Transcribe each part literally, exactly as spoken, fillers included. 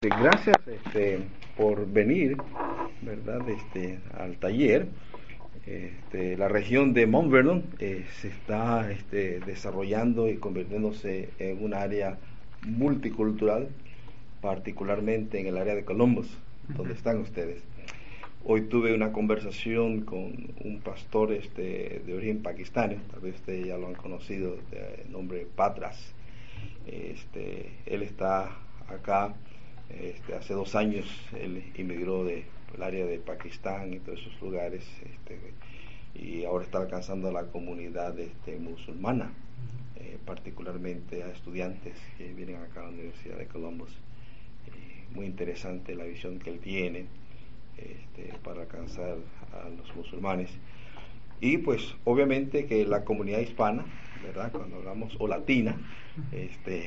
Gracias este, por venir, ¿verdad? Este, al taller. Este, la región de Mount Vernon eh, se está este, desarrollando y convirtiéndose en un área multicultural, particularmente en el área de Columbus, donde están ustedes. Hoy tuve una conversación con un pastor este, de origen pakistaní, tal vez ustedes ya lo han conocido, de nombre Patras. Este, él está acá. Este, hace dos años él inmigró del de, área de Pakistán y todos esos lugares, este, y ahora está alcanzando a la comunidad este, musulmana, eh, particularmente a estudiantes que vienen acá a la Universidad de Columbus. Eh, muy interesante la visión que él tiene este, para alcanzar a los musulmanes. Y pues obviamente que la comunidad hispana, ¿verdad? Cuando hablamos, o latina, este,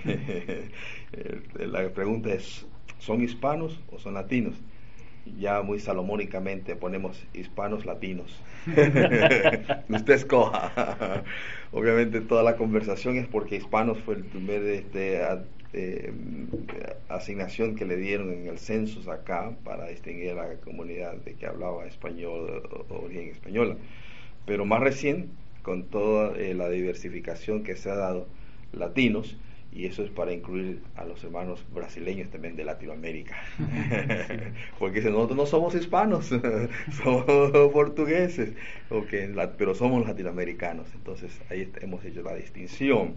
la pregunta es, ¿son hispanos o son latinos? Ya muy salomónicamente ponemos hispanos latinos. Usted escoja. Obviamente toda la conversación es porque hispanos fue el primer este, a, eh, asignación que le dieron en el census acá para distinguir a la comunidad de que hablaba español o origen española. Pero más recién, con toda eh, la diversificación que se ha dado, latinos, y eso es para incluir a los hermanos brasileños también de Latinoamérica. Porque nosotros no somos hispanos, somos portugueses, okay, la, pero somos latinoamericanos. Entonces ahí hemos hecho la distinción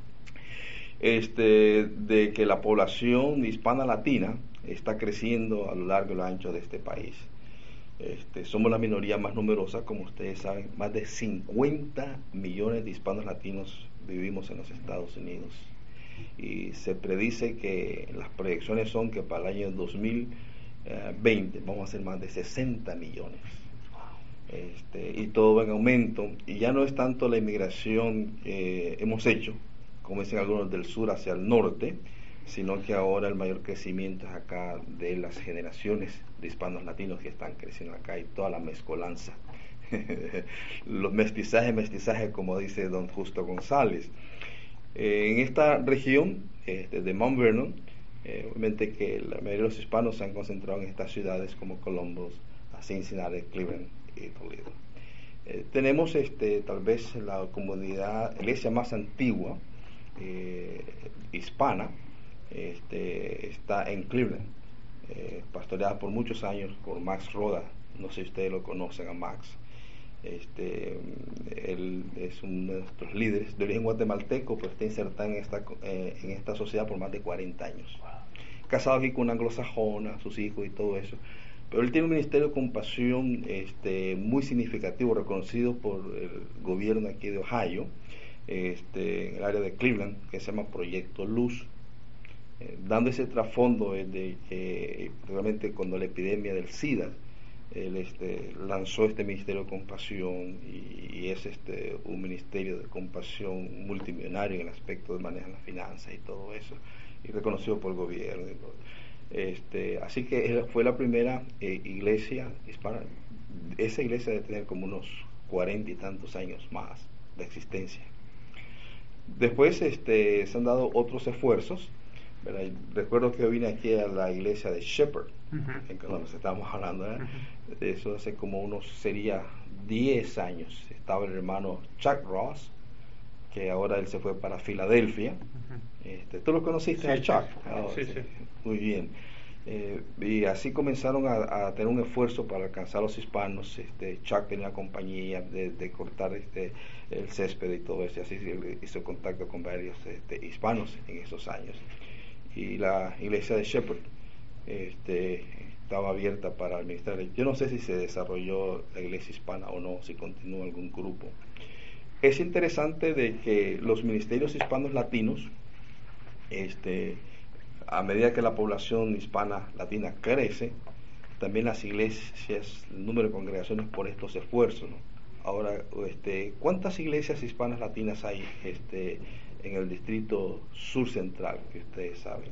este, de que la población hispana latina está creciendo a lo largo y lo ancho de este país. Este, somos la minoría más numerosa, como ustedes saben, más de cincuenta millones de hispanos latinos vivimos en los Estados Unidos, y se predice que las proyecciones son que para el año dos mil veinte vamos a ser más de sesenta millones, este, y todo va en aumento, y ya no es tanto la inmigración que hemos hecho, como dicen algunos, del sur hacia el norte, sino que ahora el mayor crecimiento es acá de las generaciones de hispanos latinos que están creciendo acá, y toda la mezcolanza, los mestizajes, mestizajes como dice don Justo González. Eh, en esta región este, de Mount Vernon, eh, obviamente que la mayoría de los hispanos se han concentrado en estas ciudades como Columbus, Cincinnati, Cleveland y Toledo. Eh, tenemos este, tal vez la comunidad, la iglesia más antigua eh, hispana, Este, está en Cleveland, eh, pastoreada por muchos años por Max Roda. No sé si ustedes lo conocen a Max. Este, él es uno de nuestros líderes de origen guatemalteco, pero está insertado en esta, eh, en esta sociedad por más de cuarenta años. Casado aquí con una anglosajona, sus hijos y todo eso. Pero él tiene un ministerio de compasión este, muy significativo, reconocido por el gobierno aquí de Ohio, este, en el área de Cleveland, que se llama Proyecto Luz. Eh, dando ese trasfondo eh, de que eh, realmente cuando la epidemia del SIDA, él este, lanzó este ministerio de compasión, y, y es este, un ministerio de compasión multimillonario en el aspecto de manejar las finanzas y todo eso, y reconocido por el gobierno. Este, así que fue la primera eh, iglesia hispana. Esa iglesia debe tener como unos cuarenta y tantos años más de existencia. Después este, se han dado otros esfuerzos. ¿verdad? Recuerdo que yo vine aquí a la iglesia de Shepherd, uh-huh. en que nos estábamos hablando, ¿eh? uh-huh. de eso hace como unos, sería diez años. Estaba el hermano Chuck Ross, que ahora él se fue para Filadelfia. Uh-huh. Este, ¿tú lo conociste, sí, a Chuck? Sí, oh, sí, sí. sí. Muy bien. Eh, y así comenzaron a, a tener un esfuerzo para alcanzar a los hispanos. Este, Chuck tenía una compañía de, de cortar este, el césped y todo eso, y así hizo contacto con varios este, hispanos en esos años. Y la iglesia de Shepherd este, estaba abierta para el ministerio. Yo no sé si se desarrolló la iglesia hispana o no, si continúa algún grupo. Es interesante de que los ministerios hispanos latinos, este, a medida que la población hispana latina crece, también las iglesias, el número de congregaciones por estos esfuerzos, ¿no? Ahora, este, ¿cuántas iglesias hispanas latinas hay este, en el distrito sur central, que ustedes saben?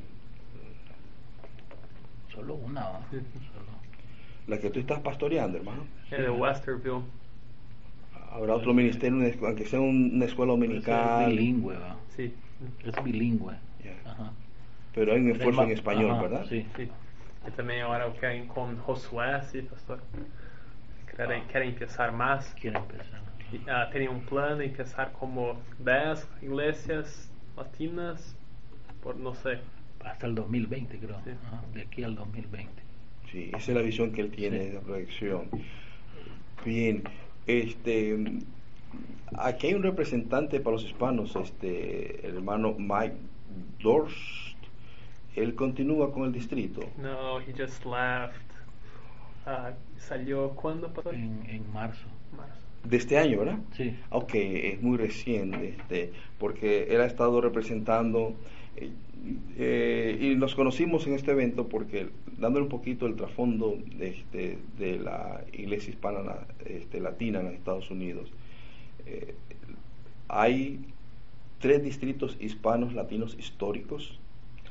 Solo una, ¿no? Sí. Solo. La que tú estás pastoreando, hermano. El de Westerville. Habrá otro ministerio, aunque sea una escuela dominical. Es bilingüe, ¿va? Sí. Es bilingüe. Yeah. Ajá. pero hay un esfuerzo en Trema- español, Ajá, ¿verdad? Sí. Sim. E também agora eu quero ir com Josué, sim, pastor. Querem, Ah. querem pensar mais. Quiero empezar. Uh, tem um plano em pensar como dez igrejas latinas, por não sei. Hasta el dos mil veinte, creo. Sí. Ajá, de aquí al dos mil veinte. Sí, esa es la visión que él tiene Sí. de la proyección. Bien, este, aquí hay un representante para los hispanos, este, el hermano Mike Dorst. Él continúa con el distrito. No, he just left. Uh, salió cuando, pastor? En, en marzo. Marzo. De este año, ¿verdad? Sí. Ok, es muy reciente, este, porque él ha estado representando eh, eh, y nos conocimos en este evento porque dándole un poquito el trasfondo de, este, de la iglesia hispana este, latina en los Estados Unidos. Eh, hay tres distritos hispanos latinos históricos.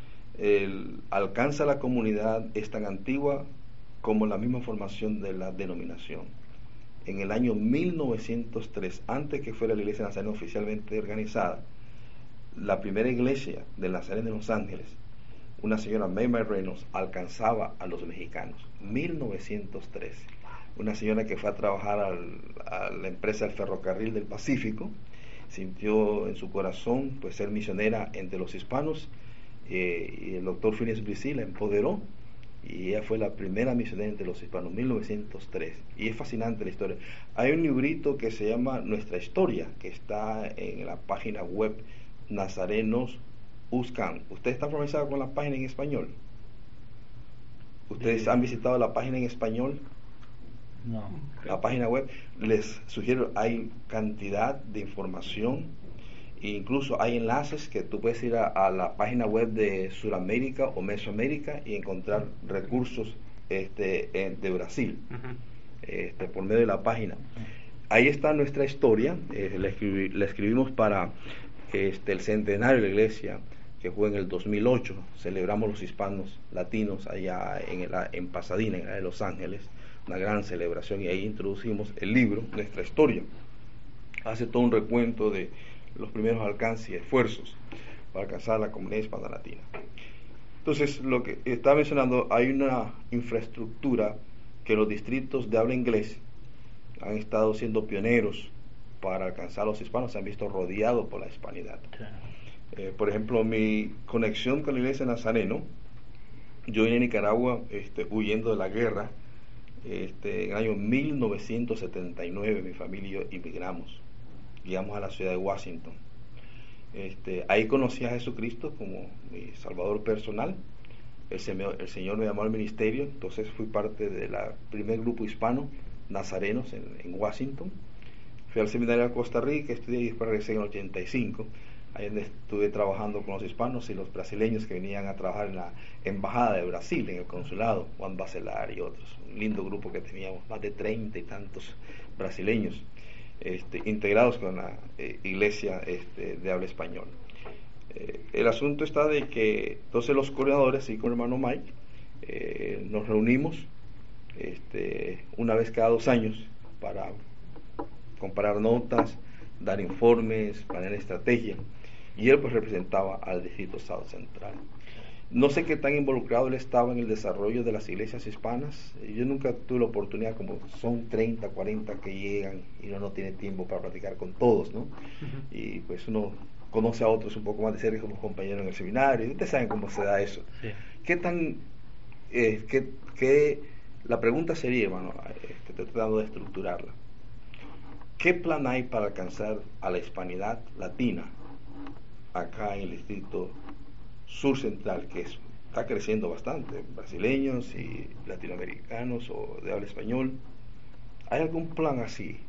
El alcance a la comunidad es tan antigua como la misma formación de la denominación. En el año mil novecientos tres, antes que fuera la iglesia nazarena oficialmente organizada, la primera iglesia del Nazareno de Los Ángeles, una señora May May Reynolds, alcanzaba a los mexicanos. mil novecientos tres. Una señora que fue a trabajar al, a la empresa del ferrocarril del Pacífico, sintió en su corazón pues ser misionera entre los hispanos, eh, y el doctor Phineas Bresee la empoderó y ella fue la primera misionera entre los hispanos, mil novecientos tres, y es fascinante la historia. Hay un librito que se llama Nuestra Historia, que está en la página web Nazarenos Uscan. ¿Usted está familiarizado con la página en español? ¿Ustedes Sí. han visitado la página en español? No. La página web, les sugiero, hay cantidad de información, e incluso hay enlaces que tú puedes ir a, a la página web de Sudamérica o Mesoamérica y encontrar recursos este, en- de Brasil, Ujú. este, por medio de la página. Ahí está nuestra historia, eh, la, escribi- la escribimos para este, el centenario de la iglesia, que fue en el dos mil ocho. Celebramos los hispanos latinos allá en, el- en Pasadena, en la de Los Ángeles, una gran celebración, y ahí introducimos el libro, Nuestra Historia. Hace todo un recuento de los primeros alcances y esfuerzos para alcanzar la comunidad hispana latina. Entonces, lo que estaba mencionando, hay una infraestructura que los distritos de habla inglés han estado siendo pioneros para alcanzar a los hispanos, se han visto rodeados por la hispanidad. Sí. Eh, por ejemplo, mi conexión con la iglesia Nazareno, yo vine a Nicaragua este, huyendo de la guerra. Este, en el año mil novecientos setenta y nueve mi familia y yo inmigramos, llegamos a la ciudad de Washington. Este, ahí conocí a Jesucristo como mi salvador personal. El, señor, el Señor me llamó al ministerio, entonces fui parte del primer grupo hispano nazarenos en, en Washington. Fui al seminario de Costa Rica, estudié y después regresé en el ochenta y cinco. Ahí donde estuve trabajando con los hispanos y los brasileños que venían a trabajar en la embajada de Brasil, en el consulado, Juan Bacelar y otros. Un lindo grupo que teníamos, más de treinta y tantos brasileños este, integrados con la eh, iglesia este, de habla español. Eh, el asunto está de que entonces los coordinadores y con el hermano Mike eh, nos reunimos este, una vez cada dos años para comparar notas, dar informes, planear estrategia, y él pues representaba al distrito South Central. No sé qué tan involucrado él estaba en el desarrollo de las iglesias hispanas. Yo nunca tuve la oportunidad, como son treinta, cuarenta que llegan y uno no tiene tiempo para platicar con todos, ¿no? Ujú. Y pues uno conoce a otros un poco más de cerca como compañeros en el seminario, y ustedes saben cómo se da eso. Sí. ¿Qué tan, eh, qué, qué, la pregunta sería, hermano, este, estoy tratando de estructurarla. ¿Qué plan hay para alcanzar a la hispanidad latina acá en el distrito sur central, que es, está creciendo bastante, brasileños y latinoamericanos o de habla español? ¿Hay algún plan así?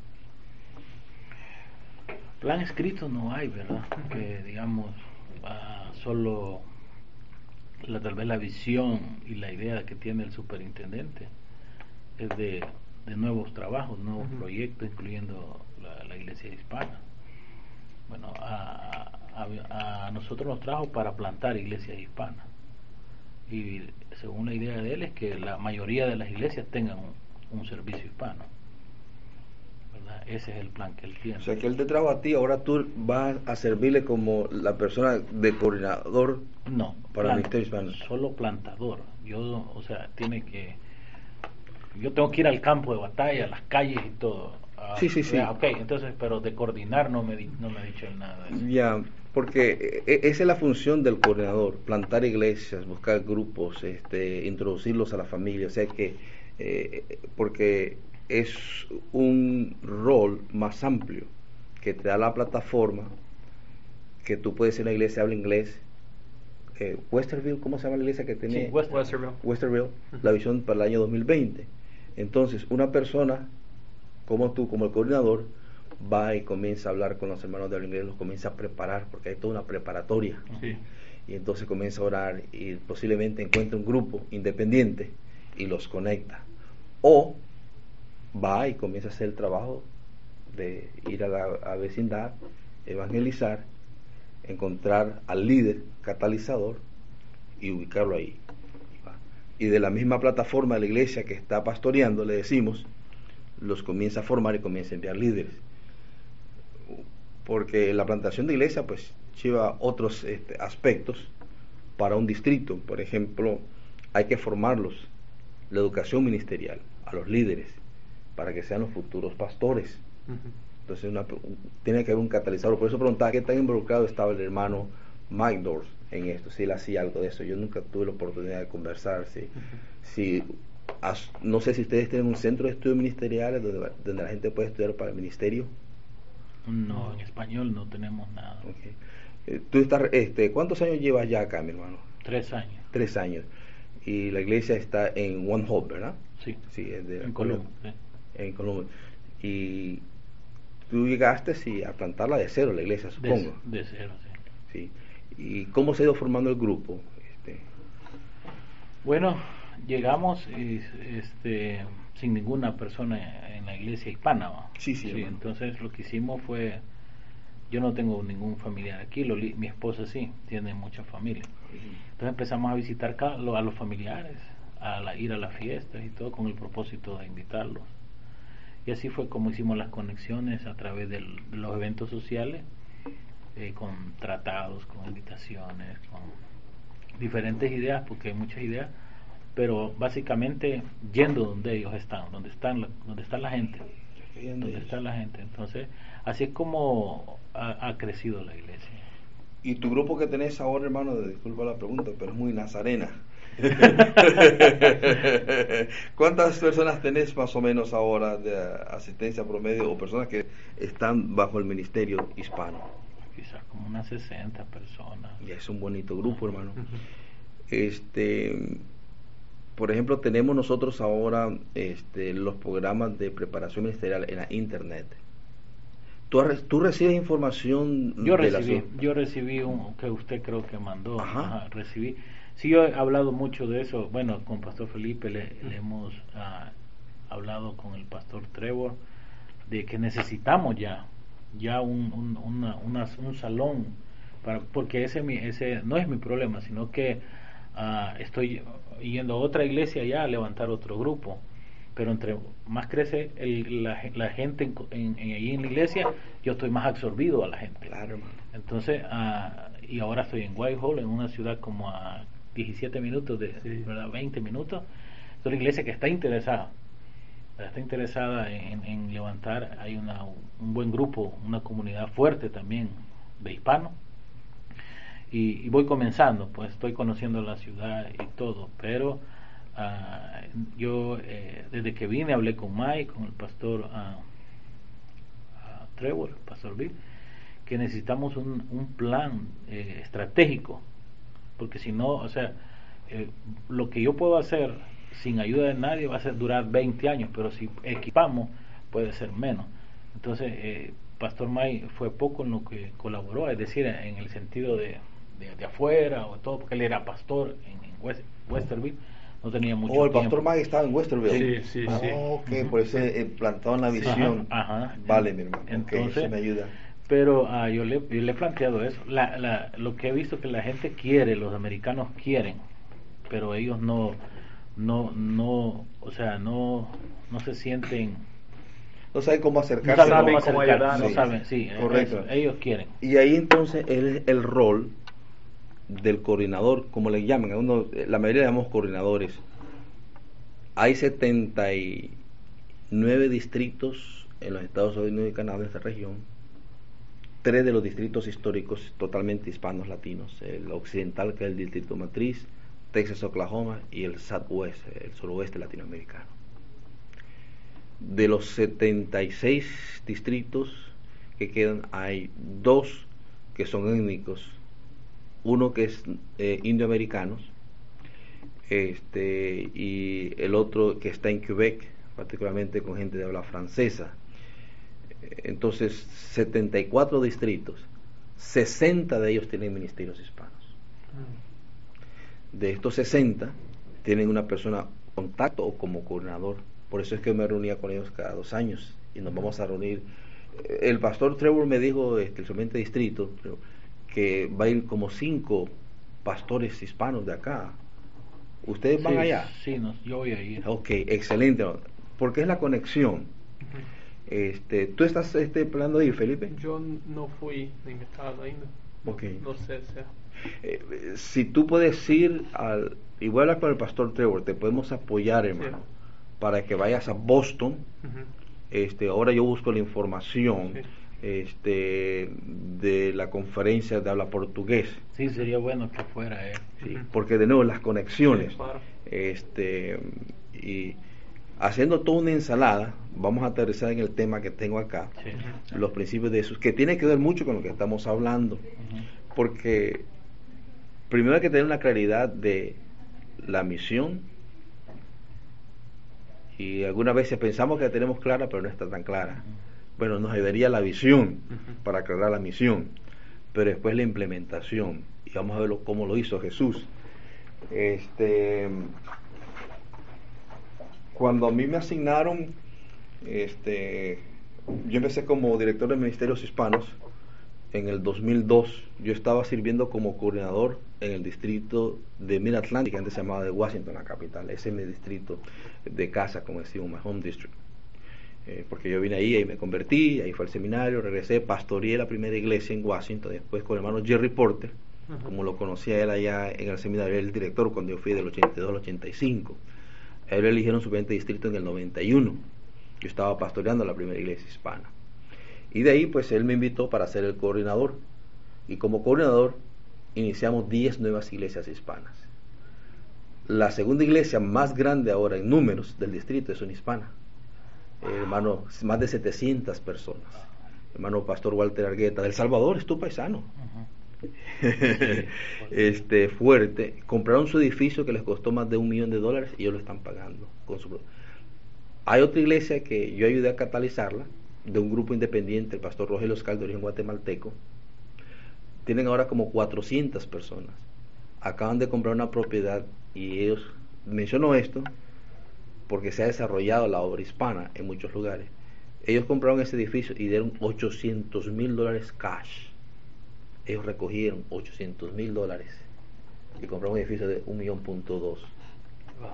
Plan escrito no hay, ¿verdad? Que digamos, ah, solo la, tal vez la visión y la idea que tiene el superintendente es de, de nuevos trabajos, nuevos Ujú. proyectos, incluyendo la, la iglesia hispana. Bueno, a, a, a nosotros nos trajo para plantar iglesias hispanas, y según la idea de él es que la mayoría de las iglesias tengan un, un servicio hispano. ¿verdad? Ese es el plan que él tiene. O sea, que él te trajo a ti, ahora tú vas a servirle como la persona de coordinador No, para el plan- Ministerio Hispano. solo plantador. Yo, o sea, tiene que... Yo tengo que ir al campo de batalla, a las calles y todo. Ah, Sí, sí, sí. Ok, entonces, pero de coordinar no me, di- no me ha dicho él nada de eso. Ya, porque e- esa es la función del coordinador, plantar iglesias, buscar grupos, este, introducirlos a la familia, o sea que, eh, porque es un rol más amplio que te da la plataforma, que tú puedes ir a una iglesia que habla inglés, eh, Westerville, ¿cómo se llama la iglesia que tiene? Sí, West- Westerville. Westerville, la visión para el año dos mil veinte. Entonces, una persona como tú, como el coordinador, va y comienza a hablar con los hermanos de habla inglés, los comienza a preparar, porque hay toda una preparatoria. Sí. Y entonces comienza a orar y posiblemente encuentra un grupo independiente y los conecta. O va y comienza a hacer el trabajo de ir a la a vecindad, evangelizar, encontrar al líder catalizador y ubicarlo ahí. Y de la misma plataforma de la iglesia que está pastoreando, le decimos, los comienza a formar y comienza a enviar líderes. Porque la plantación de iglesia pues lleva otros este, aspectos para un distrito. Por ejemplo, hay que formarlos, la educación ministerial, a los líderes, para que sean los futuros pastores. Ujú. Entonces una, tiene que haber un catalizador. Por eso preguntaba qué tan involucrado estaba el hermano Mike Dors en esto, si él hacía algo de eso. Yo nunca tuve la oportunidad de conversar. Si, Ujú. si as, no sé si ustedes tienen un centro de estudios ministeriales donde, donde la gente puede estudiar para el ministerio. No, en español no tenemos nada. Okay. Eh, tú estás, este, ¿cuántos años llevas ya acá, mi hermano? Tres años. Tres años. Y la iglesia está en One Hope, ¿verdad? Sí. Sí, es de En Colombia. Sí. En Colombia. Y tú llegaste sí, a plantarla de cero, la iglesia, supongo. De, de cero, sí. Sí. ¿Y cómo se ha ido formando el grupo? Este, Bueno, llegamos y, este, sin ninguna persona en la iglesia hispana. ¿va? Sí, sí, hermano. Entonces lo que hicimos fue, yo no tengo ningún familiar aquí, lo, mi esposa sí, tiene mucha familia. Entonces empezamos a visitar ca- lo- a los familiares, a la, ir a las fiestas y todo con el propósito de invitarlos. Y así fue como hicimos las conexiones a través del- de los eventos sociales, eh, con tratados, con invitaciones, con diferentes ideas, porque hay muchas ideas, pero básicamente yendo donde ellos están, donde están la, donde está la gente, donde está la gente. Entonces, así es como ha, ha crecido la iglesia. Y tu grupo que tenés ahora, hermano, disculpa la pregunta, pero es muy nazarena. ¿Cuántas personas tenés más o menos ahora de asistencia promedio o personas que están bajo el ministerio hispano? Quizás como unas sesenta personas. Ya es un bonito grupo, hermano. Este, por ejemplo, tenemos nosotros ahora este, los programas de preparación ministerial en la internet. ¿Tú, tú recibes información? Yo de recibí, la... yo recibí un que usted creo que mandó. Ajá. Ajá, recibí. Sí, yo he hablado mucho de eso. Bueno, con Pastor Felipe le, le hemos uh, hablado con el Pastor Trevor de que necesitamos ya, ya un, un, una, una, un salón para, porque ese, ese no es mi problema, sino que uh, estoy yendo a otra iglesia ya a levantar otro grupo. Pero entre más crece el, la, la gente en, en, en, allí en la iglesia, yo estoy más absorbido a la gente. Claro, hermano. Entonces, uh, y ahora estoy en Whitehall, en una ciudad como a diecisiete minutos, de, sí. ¿verdad? veinte minutos. Es una iglesia que está interesada, está interesada en, en levantar, hay una, un buen grupo, una comunidad fuerte también de hispanos. Y, y voy comenzando, pues estoy conociendo la ciudad y todo, pero Uh, yo eh, desde que vine hablé con Mike, con el pastor uh, uh, Trevor, pastor Bill, que necesitamos un, un plan eh, estratégico, porque si no, o sea, eh, lo que yo puedo hacer sin ayuda de nadie va a ser durar veinte años, pero si equipamos puede ser menos. Entonces, eh, pastor Mike fue poco en lo que colaboró, es decir, en el sentido de, de, de afuera o todo, porque él era pastor en, en West, Westerville. No tenía mucho oh, el tiempo. pastor Mag estaba en Westerville. Sí, sí, oh, sí. Ok, Uh-huh. por eso eh, plantado en la visión. Ajá, ajá. Vale, mi hermano. Entonces, okay, eso me ayuda. Pero uh, yo, le, yo le he planteado eso. La, la, lo que he visto que la gente quiere, los americanos quieren, pero ellos no, no, no, o sea, no, no se sienten no saben cómo No acercarse. saben saben cómo cómo acercar, ayudar. no Sí, saben, sí, correcto. eso, ellos quieren. Y ahí entonces el, el rol del coordinador, como le llaman, a uno, la mayoría le llamamos coordinadores. Hay setenta y nueve distritos en los Estados Unidos y Canadá, en esta región. Tres de los distritos históricos totalmente hispanos latinos: el occidental, que es el distrito matriz, Texas, Oklahoma, y el Southwest, el suroeste latinoamericano. De los setenta y seis distritos que quedan, hay dos que son étnicos, uno que es eh, indioamericanos, este, y el otro que está en Quebec, particularmente con gente de habla francesa. Entonces, setenta y cuatro distritos, sesenta de ellos tienen ministerios hispanos. De estos sesenta, tienen una persona contacto o como coordinador. Por eso es que me reunía con ellos cada dos años y nos vamos a reunir. El pastor Trevor me dijo, este, el siguiente distrito, que va a ir como cinco pastores hispanos de acá. ¿Ustedes van Sí, allá? Sí, no, yo voy a ir. Ok, excelente, porque es la conexión. Este, ¿tú estás este, planeando ir, Felipe? Yo no fui invitado ainda. Okay. No sé si... Eh, si tú puedes ir al, igual con el pastor Trevor, te podemos apoyar, hermano, sí, para que vayas a Boston. Uh-huh. Este, ahora yo busco la información, sí, este, de la conferencia de habla portugués. Sí, sería bueno que fuera él. Sí, uh-huh, porque de nuevo las conexiones, sí, claro, este, y haciendo toda una ensalada, vamos a aterrizar en el tema que tengo acá, sí, uh-huh, los principios de Jesús, que tiene que ver mucho con lo que estamos hablando, uh-huh, porque primero hay que tener una claridad de la misión, y algunas veces pensamos que la tenemos clara, pero no está tan clara. Bueno, nos ayudaría la visión para aclarar la misión, pero después la implementación, y vamos a ver cómo lo hizo Jesús. Este, cuando a mí me asignaron, este, yo empecé como director de ministerios hispanos en el dos mil dos. Yo estaba sirviendo como coordinador en el distrito de Mid-Atlantic, antes se llamaba de Washington, la capital. Ese es mi distrito de casa, como decimos, my home district. Eh, porque yo vine ahí, ahí me convertí, ahí fue el seminario, regresé, pastoreé la primera iglesia en Washington, después con el hermano Jerry Porter, uh-huh, como lo conocía él allá en el seminario, era el director cuando yo fui del ochenta y dos al ochenta y cinco. A él lo eligieron su presidente de distrito en el noventa y uno. Yo estaba pastoreando la primera iglesia hispana. Y de ahí pues él me invitó para ser el coordinador, y como coordinador iniciamos diez nuevas iglesias hispanas. La segunda iglesia más grande ahora en números del distrito es una hispana, eh, hermano, más de setecientas personas. Hermano pastor Walter Argueta del Salvador, es tu paisano. Uh-huh. este fuerte, compraron su edificio que les costó más de un millón de dólares y ellos lo están pagando con su... Hay otra iglesia que yo ayudé a catalizarla, de un grupo independiente, el pastor Rogelio Oscar, de origen guatemalteco. Tienen ahora como cuatrocientas personas. Acaban de comprar una propiedad, y ellos, menciono esto porque se ha desarrollado la obra hispana en muchos lugares. Ellos compraron ese edificio y dieron ochocientos mil dólares cash. Ellos recogieron ochocientos mil dólares y compraron un edificio de un millón punto dos. Wow.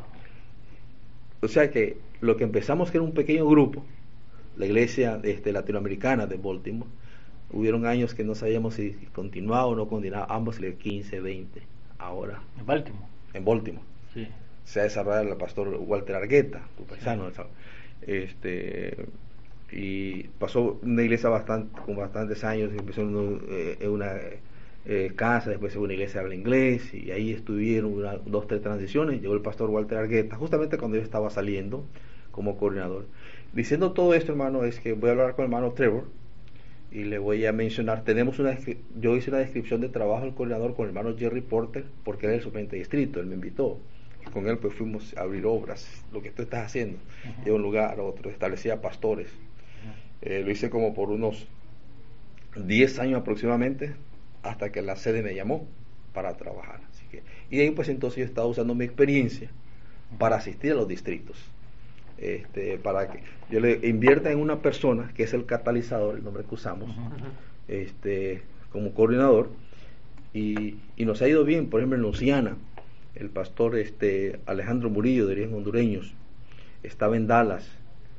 O sea que lo que empezamos, que era un pequeño grupo, la iglesia este, latinoamericana de Baltimore, hubieron años que no sabíamos si continuaba o no continuaba, ambos le quince, veinte. Ahora en Baltimore, en Baltimore sí, se ha desarrollado el pastor Walter Argueta, tu paisano, sí, este, y pasó una iglesia bastante, con bastantes años. Empezó en una, eh, una eh, casa, después en una iglesia de habla inglés, y ahí estuvieron una, dos, tres transiciones. Llegó el pastor Walter Argueta justamente cuando yo estaba saliendo como coordinador. Diciendo todo esto, hermano, es que voy a hablar con el hermano Trevor y le voy a mencionar, tenemos una, yo hice una descripción de trabajo del coordinador con el hermano Jerry Porter, porque era el suplente de distrito, él me invitó, y con él pues fuimos a abrir obras, lo que tú estás haciendo, uh-huh, de un lugar a otro, establecía pastores. Uh-huh. Eh, lo hice como por unos diez años aproximadamente, hasta que la sede me llamó para trabajar. Así que, y de ahí pues entonces yo estaba usando mi experiencia para asistir a los distritos. Este, para que yo le invierta en una persona que es el catalizador, el nombre que usamos, uh-huh, este, como coordinador, y, y nos ha ido bien. Por ejemplo, en Luciana, el pastor este, Alejandro Murillo, de origen hondureños, estaba en Dallas,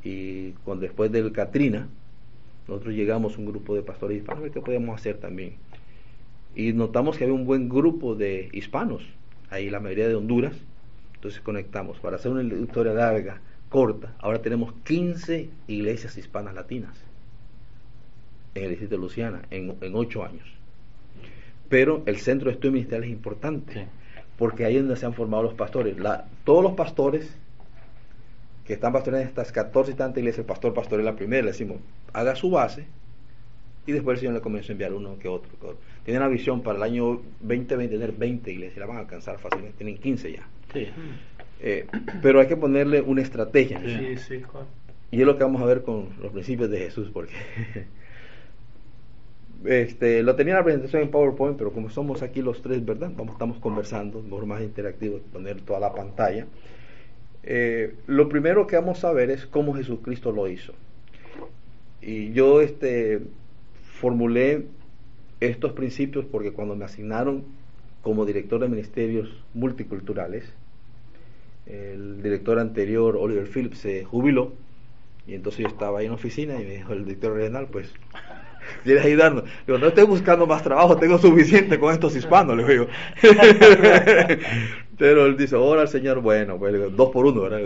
y cuando después del Katrina, nosotros llegamos un grupo de pastores hispanos a ver qué podíamos hacer también. Y notamos que había un buen grupo de hispanos, ahí la mayoría de Honduras, entonces conectamos. Para hacer una historia larga, corta, ahora tenemos quince iglesias hispanas latinas en el distrito de Luciana, en, en ocho años. Pero el centro de estudio ministerial es importante, sí, porque ahí es donde se han formado los pastores. La, todos los pastores que están pastoreando en estas catorce y tantas iglesias, el pastor pastor es la primera, le decimos, haga su base, y después el Señor le comenzó a enviar uno que otro. Que otro. Tienen una visión para el año veinte veinte tener veinte iglesias, la van a alcanzar fácilmente, tienen quince ya. Sí. Eh, pero hay que ponerle una estrategia. Sí, sí, claro. Y es lo que vamos a ver con los principios de Jesús, porque este, lo tenía en la presentación en PowerPoint, pero como somos aquí los tres, ¿verdad? Vamos, estamos conversando, mejor más interactivo, poner toda la pantalla. Eh, lo primero que vamos a ver es cómo Jesucristo lo hizo. Y yo este, formulé estos principios porque cuando me asignaron como director de ministerios multiculturales, el director anterior, Oliver Phillips, se jubiló, y entonces yo estaba ahí en la oficina y me dijo el director regional, pues, ¿quieres ayudarnos? Digo, no estoy buscando más trabajo, tengo suficiente con estos hispanos, le digo. Pero él dice, ahora el Señor, bueno, pues, digo, dos por uno, ¿verdad?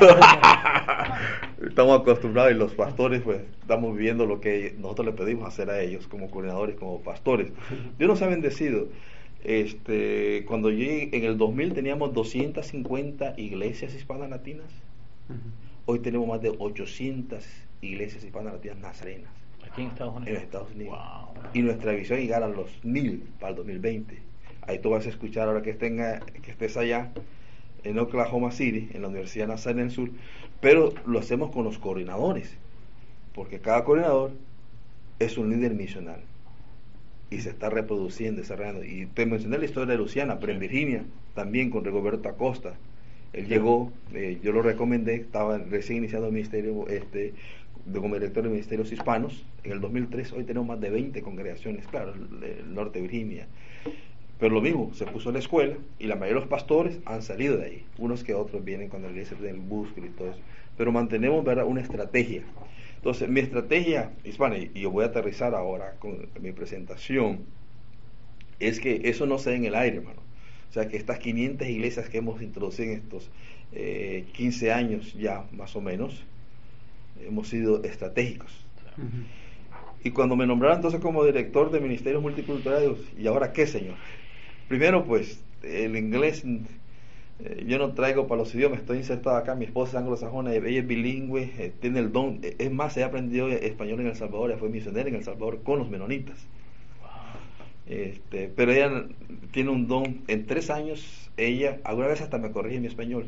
Estamos acostumbrados y los pastores, pues, estamos viviendo lo que nosotros le pedimos hacer a ellos como coordinadores, como pastores. Dios nos ha bendecido. Este, cuando llegué en el dos mil teníamos doscientas cincuenta iglesias hispanas latinas. Uh-huh. Hoy tenemos más de ochocientas iglesias hispanas latinas nazarenas. Aquí en Estados Unidos. En Estados Unidos. Wow. Y nuestra visión es llegar a los mil para el dos mil veinte. Ahí tú vas a escuchar ahora que, tenga, que estés allá en Oklahoma City, en la Universidad Nazarena del Sur, pero lo hacemos con los coordinadores, porque cada coordinador es un líder misional y se está reproduciendo, desarrollando. Y te mencioné la historia de Luciana, pero en Virginia también con Rigoberto Acosta. Él llegó, eh, yo lo recomendé, estaba recién iniciando el ministerio, este, de, como director de ministerios hispanos. En el dos mil tres, hoy tenemos más de veinte congregaciones, claro, el, el norte de Virginia. Pero lo mismo, se puso en la escuela y la mayoría de los pastores han salido de ahí. Unos que otros vienen cuando la iglesia tiene el búsqueda y todo eso. Pero mantenemos, ¿verdad?, una estrategia. Entonces, mi estrategia hispana, y yo voy a aterrizar ahora con mi presentación, es que eso no se da en el aire, hermano. O sea, que estas quinientas iglesias que hemos introducido en estos eh, quince años ya, más o menos, hemos sido estratégicos. Uh-huh. Y cuando me nombraron entonces como director de ministerios multiculturales, ¿y ahora qué, Señor? Primero, pues, el inglés... Yo no traigo para los idiomas, estoy insertado acá, mi esposa es anglosajona, ella es bilingüe, eh, tiene el don, es más, ella aprendió español en El Salvador, ella fue misionera en El Salvador con los menonitas. Wow. Este, pero ella tiene un don, en tres años, ella, alguna vez hasta me corrige mi español.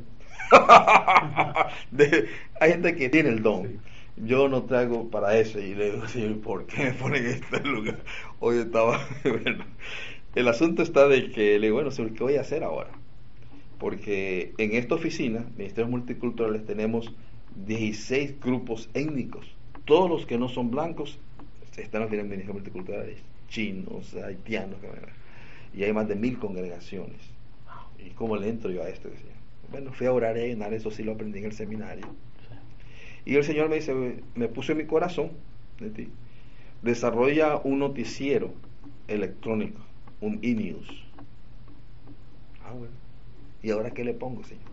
De, hay gente que tiene el don, sí. Yo no traigo para eso, y le digo, Señor, ¿por qué me ponen en este lugar? Hoy estaba, bueno, el asunto está de que, le digo, bueno, Señor, ¿qué voy a hacer ahora? Porque en esta oficina, Ministerios Multiculturales, tenemos dieciséis grupos étnicos. Todos los que no son blancos están al final en Ministerios Multiculturales, chinos, haitianos, y hay más de mil congregaciones. ¿Y cómo le entro yo a esto? Decía. Bueno, fui a orar y a llenar, eso sí lo aprendí en el seminario. Y el Señor me dice, me puso en mi corazón, de ti, desarrolla un noticiero electrónico, un e-news. Ah, bueno. ¿Y ahora qué le pongo, Señor?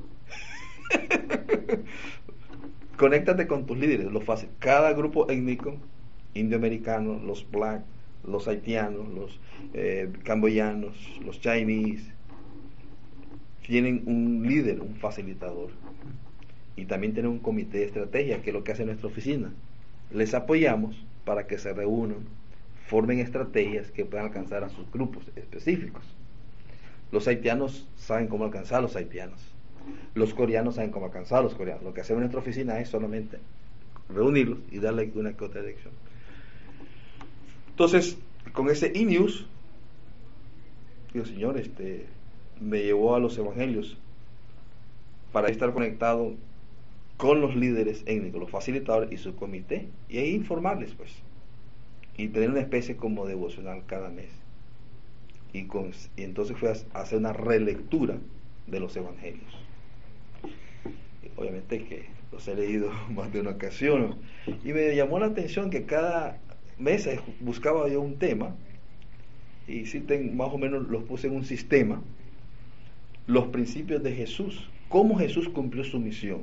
Conéctate con tus líderes, lo fácil. Cada grupo étnico, indioamericano, los black, los haitianos, los eh, camboyanos, los chinese, tienen un líder, un facilitador. Y también tienen un comité de estrategia, que es lo que hace nuestra oficina. Les apoyamos para que se reúnan, formen estrategias que puedan alcanzar a sus grupos específicos. Los haitianos saben cómo alcanzar a los haitianos. Los coreanos saben cómo alcanzar a los coreanos. Lo que hacemos en nuestra oficina es solamente reunirlos y darle una que otra dirección. Entonces, con ese e-news, digo, Señor, este, me llevó a los evangelios para estar conectado con los líderes étnicos, los facilitadores y su comité, y ahí informarles, pues, y tener una especie como devocional cada mes. Y, con, y entonces fue a hacer una relectura de los evangelios. Y obviamente que los los he leído más de una ocasión, y me llamó la atención que cada mes buscaba yo un tema, y sí ten, más o menos los puse en un sistema, los principios de Jesús, cómo Jesús cumplió su misión,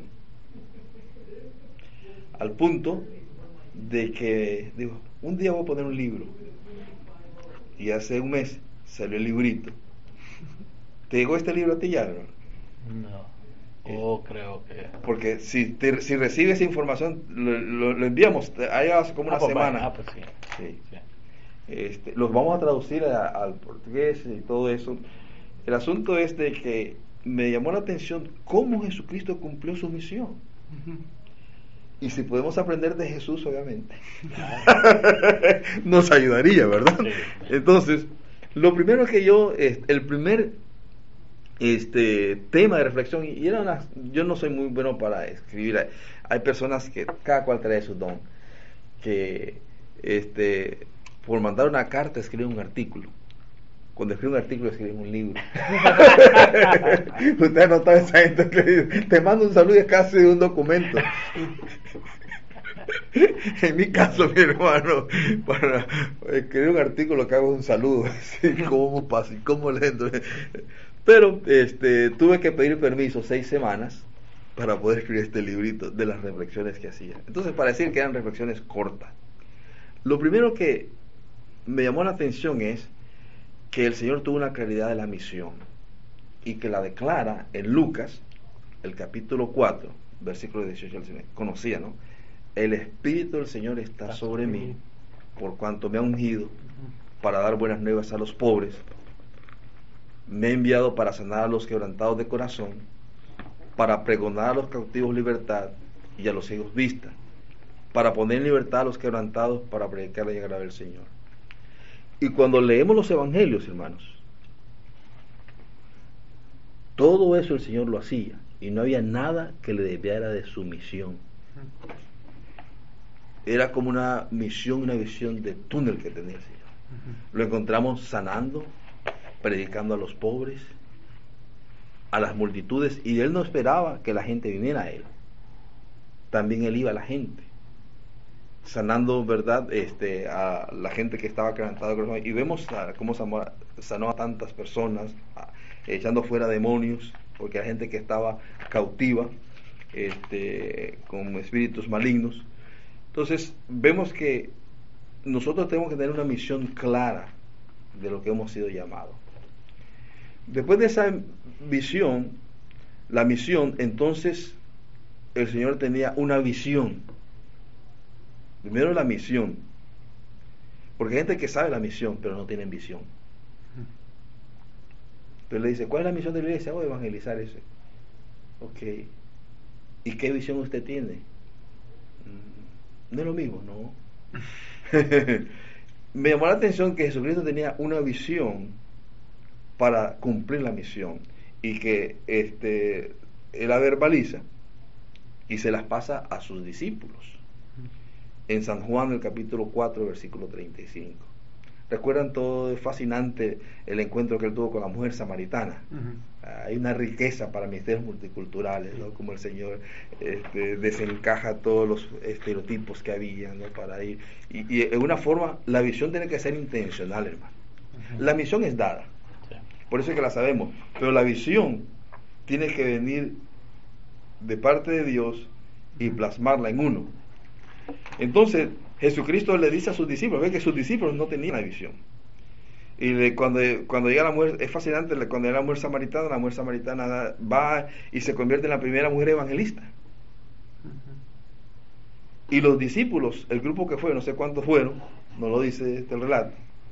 al punto de que, digo, un día voy a poner un libro, y hace un mes salió el librito. ¿Te llegó este libro a ti ya, hermano? No. Oh, creo que... Porque si, te, si recibes información, lo, lo, lo enviamos, hay como una ah, pues semana. Ah, pues sí. Sí. Sí. Este, los vamos a traducir a, al portugués y todo eso. El asunto es de que me llamó la atención cómo Jesucristo cumplió su misión. Uh-huh. Y si podemos aprender de Jesús, obviamente, nos ayudaría, ¿verdad? Sí. Entonces, lo primero que yo, el primer este tema de reflexión, y era una, yo no soy muy bueno para escribir, hay personas que cada cual trae su don, que este por mandar una carta escriben un artículo, cuando escriben un artículo escriben un libro. Ustedes no saben esa gente que te mando un saludo y es casi un documento. En mi caso, mi hermano, para escribir un artículo que hago un saludo, así como pasa y cómo leyendo. Pero este, tuve que pedir permiso seis semanas para poder escribir este librito de las reflexiones que hacía. Entonces, para decir que eran reflexiones cortas, lo primero que me llamó la atención es que el Señor tuvo una claridad de la misión y que la declara en Lucas, el capítulo cuatro, versículo dieciocho al diecinueve. Conocía, ¿no? El Espíritu del Señor está sobre mí, por cuanto me ha ungido para dar buenas nuevas a los pobres. Me ha enviado para sanar a los quebrantados de corazón, para pregonar a los cautivos libertad y a los ciegos vista, para poner en libertad a los quebrantados, para predicar la llegada del Señor. Y cuando leemos los evangelios, hermanos, todo eso el Señor lo hacía y no había nada que le desviara de su misión. Era como una misión, una visión de túnel que tenía el Señor. Lo encontramos sanando, predicando a los pobres, a las multitudes, y él no esperaba que la gente viniera a él. También él iba a la gente, sanando, verdad, este, a la gente que estaba quebrantada de corazón. Y vemos a, cómo sanó, sanó a tantas personas, a, echando fuera demonios, porque hay gente que estaba cautiva, este, con espíritus malignos. Entonces vemos que nosotros tenemos que tener una misión clara de lo que hemos sido llamados. Después de esa visión, la misión, entonces el Señor tenía una visión. Primero la misión, porque hay gente que sabe la misión pero no tienen visión. Entonces le dice, ¿cuál es la misión de la iglesia? Oh, evangelizar eso. Ok. ¿Y qué visión usted tiene? No es lo mismo, no. Me llamó la atención que Jesucristo tenía una visión para cumplir la misión y que este él la verbaliza y se las pasa a sus discípulos en San Juan, el capítulo cuatro, versículo treinta y cinco. Recuerdan todo, es fascinante el encuentro que él tuvo con la mujer samaritana. Uh-huh. Hay una riqueza para misterios multiculturales, ¿no? Como el Señor este, desencaja todos los estereotipos que había, ¿no? Para ir y, y en una forma la visión tiene que ser intencional, hermano. Uh-huh. La misión es dada, sí. Por eso es que la sabemos, pero la visión tiene que venir de parte de Dios y plasmarla en uno. Entonces Jesucristo le dice a sus discípulos, ve que sus discípulos no tenían la visión. Y de, cuando, cuando llega la mujer, es fascinante, cuando llega la mujer samaritana, la mujer samaritana va y se convierte en la primera mujer evangelista. Uh-huh. Y los discípulos, el grupo que fue, no sé cuántos fueron, no lo dice este relato.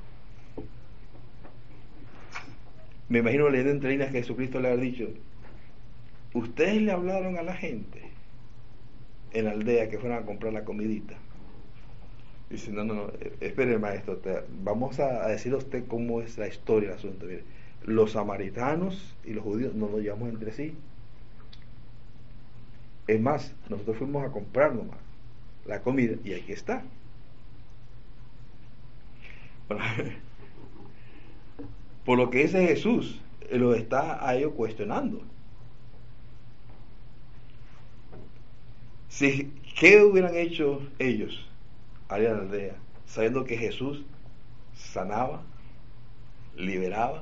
Me imagino leyendo entre líneas que Jesucristo le había dicho, ustedes le hablaron a la gente en la aldea que fueron a comprar la comidita. Dice, no, no, no, espere maestro, te, vamos a, a decir a usted cómo es la historia del asunto. Mire, los samaritanos y los judíos nos lo llevamos entre sí. Es más, nosotros fuimos a comprar nomás la comida y aquí está. Bueno, por lo que ese Jesús lo está a ellos cuestionando. Si, ¿qué hubieran hecho ellos allá en la aldea, sabiendo que Jesús sanaba, liberaba?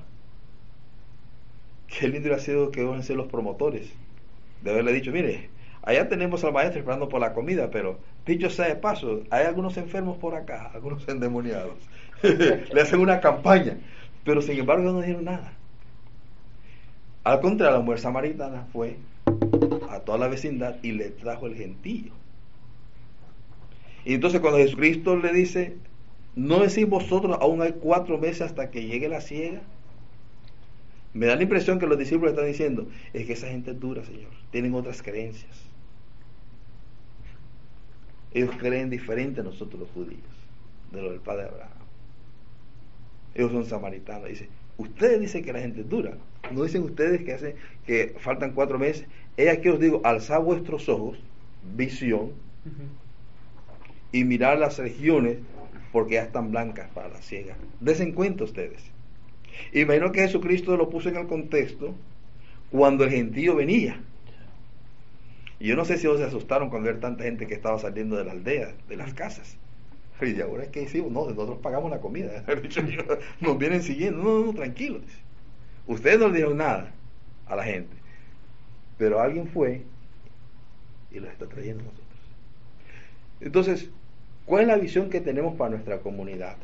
Qué lindo hubiera sido que van a ser los promotores de haberle dicho, mire, allá tenemos al maestro esperando por la comida, pero dicho sea de paso, hay algunos enfermos por acá, algunos endemoniados. Le hacen una campaña, pero sin embargo no dijeron nada. Al contrario, la mujer samaritana fue a toda la vecindad y le trajo el gentío. Y entonces cuando Jesucristo le dice, ¿no decís vosotros aún hay cuatro meses hasta que llegue la siega? Me da la impresión que los discípulos están diciendo, es que esa gente es dura, Señor, tienen otras creencias. Ellos creen diferente a nosotros los judíos, de lo del padre Abraham. Ellos son samaritanos. Dice, ustedes dicen que la gente es dura. No dicen ustedes que hacen que faltan cuatro meses. He aquí os digo, alzad vuestros ojos, visión, uh-huh. y mirad las regiones, porque ya están blancas para la siega. Desen cuenta ustedes. Imagino que Jesucristo lo puso en el contexto cuando el gentío venía. Y yo no sé si ellos se asustaron cuando ver tanta gente que estaba saliendo de la aldea, de las casas. Y ahora es que hicimos, no, nosotros pagamos la comida. Nos vienen siguiendo, no, no, no, tranquilos. Ustedes no le dieron nada a la gente, pero alguien fue y los está trayendo a nosotros. Entonces, ¿cuál es la visión que tenemos para nuestra comunidad?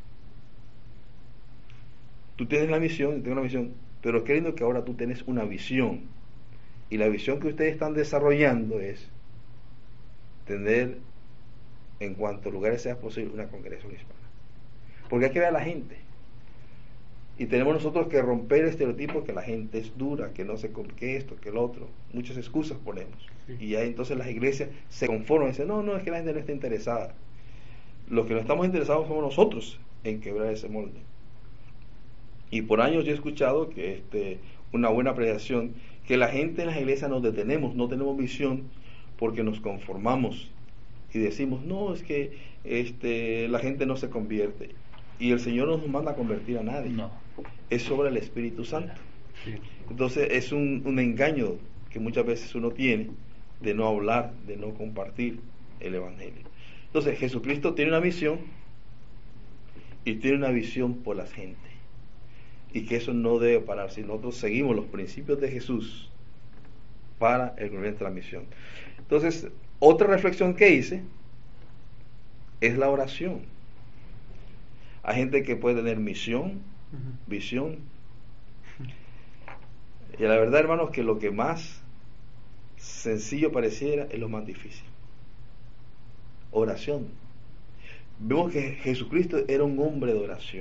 Tú tienes la misión, yo tengo una misión, pero qué lindo que ahora tú tienes una visión. Y la visión que ustedes están desarrollando es tener, en cuantos lugares sea posible, una congregación hispana. Porque hay que ver a la gente. Y tenemos nosotros que romper el estereotipo que la gente es dura, que no sé qué esto, que el otro. Muchas excusas ponemos. Sí. Y ya entonces las iglesias se conforman y dicen, no, no, es que la gente no está interesada. Los que no estamos interesados somos nosotros en quebrar ese molde. Y por años yo he escuchado que este, una buena predicación, que la gente en las iglesias nos detenemos, no tenemos visión, porque nos conformamos y decimos, no, es que este, la gente no se convierte. Y el Señor no nos manda a convertir a nadie. No. Es sobre el Espíritu Santo. Sí. Entonces es un, un engaño que muchas veces uno tiene de no hablar, de no compartir el Evangelio. Entonces Jesucristo tiene una misión y tiene una visión por la gente. Y que eso no debe parar si nosotros seguimos los principios de Jesús para el cumplimiento de la misión. Entonces, otra reflexión que hice es la oración. Hay gente que puede tener misión, uh-huh. visión. Y la verdad, hermanos, que lo que más sencillo pareciera es lo más difícil. Oración. Vemos que Jesucristo era un hombre de oración,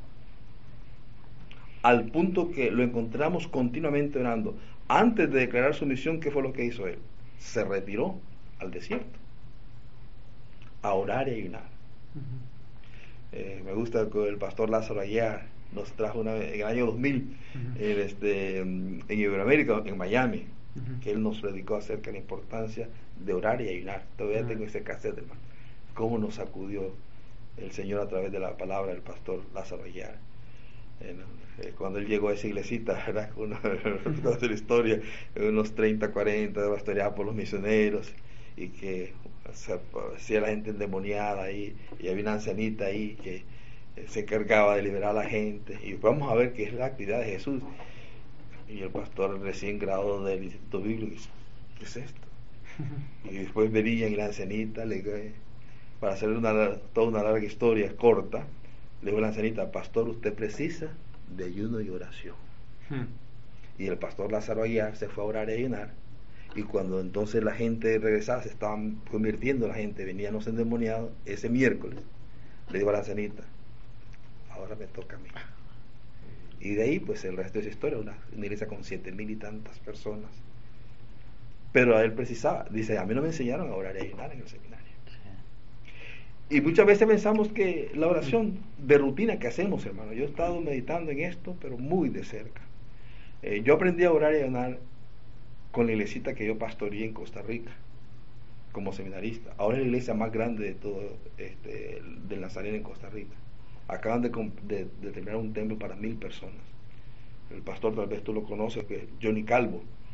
al punto que lo encontramos continuamente orando. Antes de declarar su misión, ¿qué fue lo que hizo él? Se retiró al desierto a orar y ayunar. Uh-huh. Eh, me gusta que el pastor Lázaro Aguiar nos trajo una vez, en el año dos mil, uh-huh. en, este, en Iberoamérica, en Miami, uh-huh. que él nos predicó acerca de la importancia de orar y ayunar. Todavía uh-huh. tengo ese cassette, hermano. Cómo nos sacudió el Señor a través de la palabra del pastor Lázaro Aguiar. Eh, cuando él llegó a esa iglesita, ¿verdad? Uno, de la historia, unos treinta, cuarenta, pastoreados por los misioneros, y que se hacía la gente endemoniada ahí, y había una ancianita ahí que eh, se encargaba de liberar a la gente, y vamos a ver qué es la actividad de Jesús. Y el pastor recién graduado del Instituto Bíblico dice, ¿qué es esto? Y después venían y la ancianita, le, para hacer una, toda una larga historia corta, le dijo a la ancianita, pastor, usted precisa de ayuno y oración. Hmm. Y el pastor Lázaro Aguiar se fue a orar y ayunar, y cuando entonces la gente regresaba, se estaban convirtiendo la gente, venían los endemoniados, ese miércoles le dijo a la ancianita, ahora me toca a mí. Y de ahí pues el resto de esa historia, una, una iglesia con siete mil y tantas personas. Pero a él precisaba, dice, a mí no me enseñaron a orar y ayunar en el seminario. Y muchas veces pensamos que la oración de rutina que hacemos, hermano, yo he estado meditando en esto, pero muy de cerca. Eh, yo aprendí a orar y ayunar con la iglesita que yo pastoreé en Costa Rica, como seminarista. Ahora es la iglesia más grande de todo, este, del Nazareno en Costa Rica. Acaban de, de, de terminar un templo para mil personas. El pastor, tal vez tú lo conoces, que es Johnny Calvo.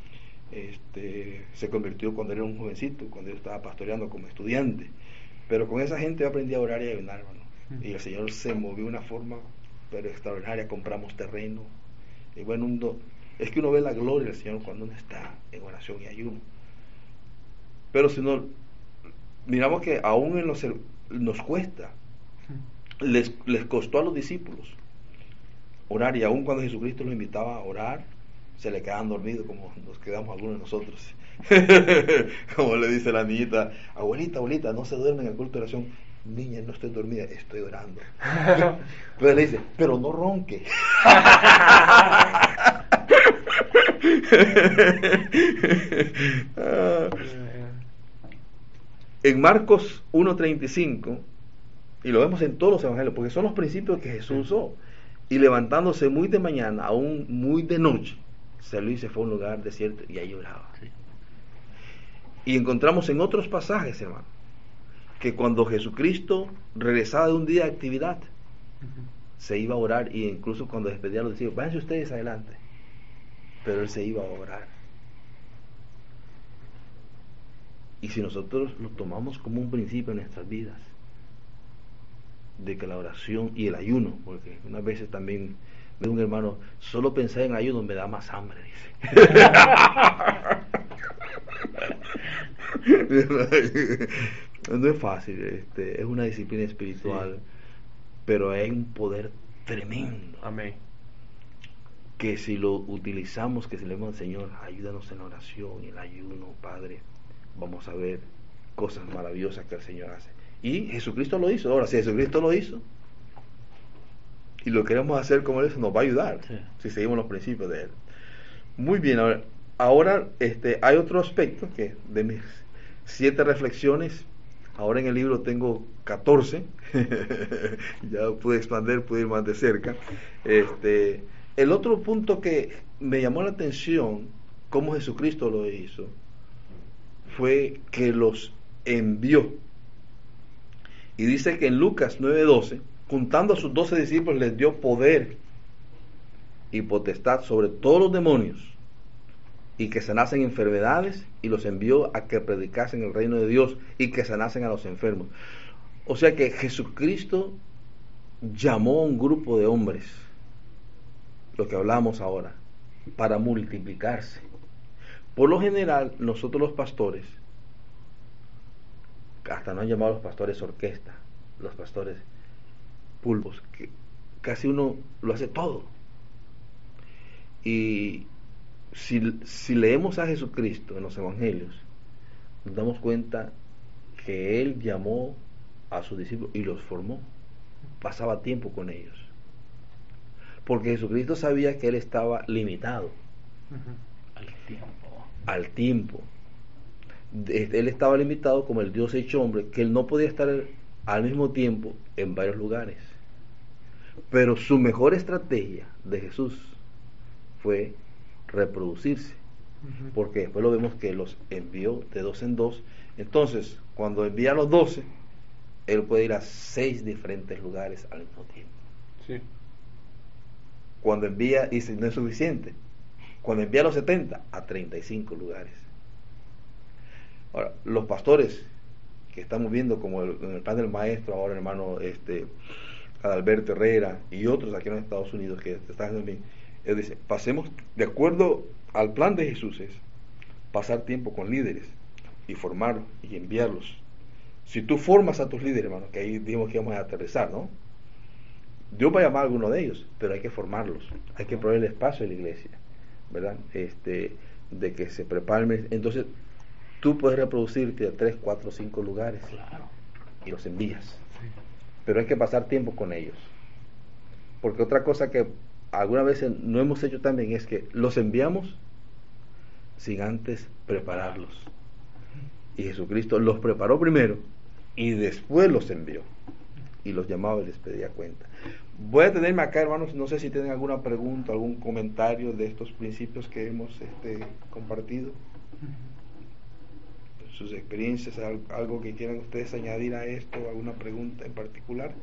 Este, se convirtió cuando era un jovencito, cuando yo estaba pastoreando como estudiante. Pero con esa gente yo aprendí a orar y a ayunar, hermano. Y el Señor se movió de una forma pero extraordinaria. Compramos terreno. Y bueno, uno, es que uno ve la gloria del Señor cuando uno está en oración y ayuno. Pero si no, miramos que aún en los, nos cuesta. Les, les costó a los discípulos orar, y aún cuando Jesucristo los invitaba a orar, se le quedaban dormidos como nos quedamos algunos de nosotros. Como le dice la niñita: abuelita, abuelita, no se duerme en el culto de oración. Niña, no estoy dormida, estoy orando. Pero le dice: pero no ronque. En Marcos uno treinta y cinco, y lo vemos en todos los evangelios, porque son los principios que Jesús usó. Y levantándose muy de mañana, aún muy de noche, salió y se fue a un lugar desierto y ahí oraba. Sí. Y encontramos en otros pasajes, hermano, que cuando Jesucristo regresaba de un día de actividad, uh-huh, se iba a orar, y incluso cuando despedía a los discípulos: váyanse ustedes adelante. Pero él se iba a orar. Y si nosotros lo tomamos como un principio en nuestras vidas, de que la oración y el ayuno, porque unas veces también de un hermano: solo pensar en ayuno me da más hambre, dice. No es fácil, este, es una disciplina espiritual, sí, pero hay un poder tremendo. Amén. Que si lo utilizamos, que si le decimos al Señor: ayúdanos en la oración y el ayuno, Padre, vamos a ver cosas maravillosas que el Señor hace. Y Jesucristo lo hizo. Ahora, si Jesucristo lo hizo y lo queremos hacer como Él, nos va a ayudar, sí, si seguimos los principios de Él. Muy bien. Ahora, ahora este, hay otro aspecto que de mis siete reflexiones, ahora en el libro tengo catorce. Ya pude expandir, pude ir más de cerca. Este, el otro punto que me llamó la atención, cómo Jesucristo lo hizo, fue que los envió. Y dice que en Lucas nueve doce, juntando a sus doce discípulos, les dio poder y potestad sobre todos los demonios, y que sanasen enfermedades, y los envió a que predicasen el reino de Dios y que sanasen a los enfermos. O sea que Jesucristo llamó a un grupo de hombres, lo que hablamos ahora, para multiplicarse. Por lo general, nosotros los pastores, hasta nos han llamado los pastores orquesta, los pastores pulpos, que casi uno lo hace todo. Y si, si leemos a Jesucristo en los evangelios, nos damos cuenta que Él llamó a sus discípulos y los formó, pasaba tiempo con ellos, porque Jesucristo sabía que Él estaba limitado, uh-huh, al tiempo, al tiempo. Él estaba limitado como el Dios hecho hombre, que Él no podía estar al mismo tiempo en varios lugares. Pero su mejor estrategia de Jesús fue reproducirse, uh-huh, porque después lo vemos que los envió de dos en dos. Entonces, cuando envía a los doce, Él puede ir a seis diferentes lugares al mismo tiempo. Sí. Cuando envía, y si no es suficiente, cuando envía a los setenta, a treinta y cinco lugares. Ahora, los pastores que estamos viendo, como el, en el plan del maestro, ahora el hermano este, Adalberto Herrera y otros aquí en los Estados Unidos que están en mí, él dice: pasemos de acuerdo al plan de Jesús, es pasar tiempo con líderes y formarlos y enviarlos. Si tú formas a tus líderes, hermano, que ahí dijimos que íbamos a aterrizar, ¿no? Dios va a llamar a alguno de ellos, pero hay que formarlos, hay que proveer el espacio en la iglesia, ¿verdad? Este, de que se preparen. Entonces tú puedes reproducirte a tres, cuatro, cinco lugares, claro, y los envías, sí, pero hay que pasar tiempo con ellos, porque otra cosa que algunas veces no hemos hecho también es que los enviamos sin antes prepararlos, y Jesucristo los preparó primero y después los envió y los llamaba y les pedía cuenta. Voy a tenerme acá, hermanos, no sé si tienen alguna pregunta, algún comentario de estos principios que hemos este, compartido, sus experiencias, algo que quieran ustedes añadir a esto, alguna pregunta en particular.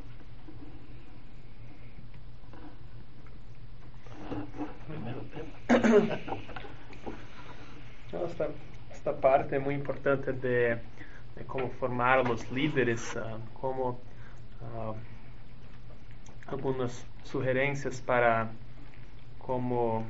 No, esta, esta parte muy importante de, de cómo formar a los líderes, uh, cómo uh, algunas sugerencias para cómo,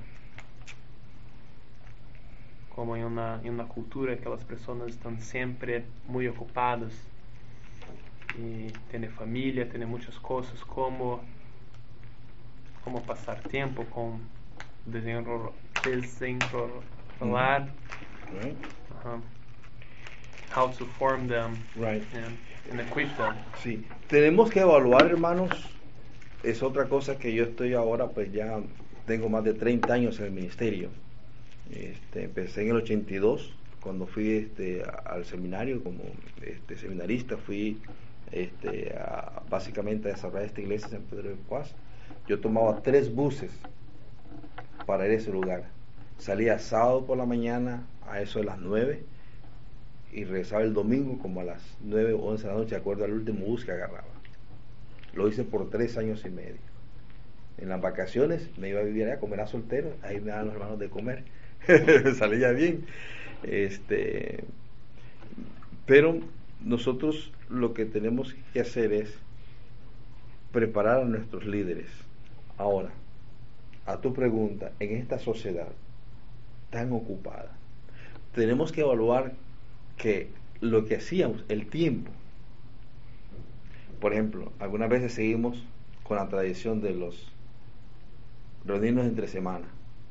como en una, en una cultura que las personas están siempre muy ocupadas y tiene familia, tiene muchas cosas, cómo, cómo pasar tiempo con desenrolar, desenrolar Right. uh, how to form them, Right. and, and equip them. Sí, tenemos que evaluar, hermanos, es otra cosa que yo estoy ahora, pues ya tengo más de treinta años en el ministerio. Este, empecé en el ochenta y dos, cuando fui este, a- al seminario como este, seminarista, fui este, a- básicamente a desarrollar esta iglesia en San Pedro de Cuás. Yo tomaba tres buses para ir a ese lugar. Salía sábado por la mañana a eso de las nueve y regresaba el domingo como a las nueve o once de la noche, de acuerdo al último bus que agarraba. Lo hice por tres años y medio. En las vacaciones me iba a vivir allá, como era soltero, ahí me daban los hermanos de comer. Salía bien. Este, pero nosotros lo que tenemos que hacer es preparar a nuestros líderes. Ahora, a tu pregunta, en esta sociedad tan ocupada, tenemos que evaluar que lo que hacíamos, el tiempo. Por ejemplo, algunas veces seguimos con la tradición de los reunirnos entre semana.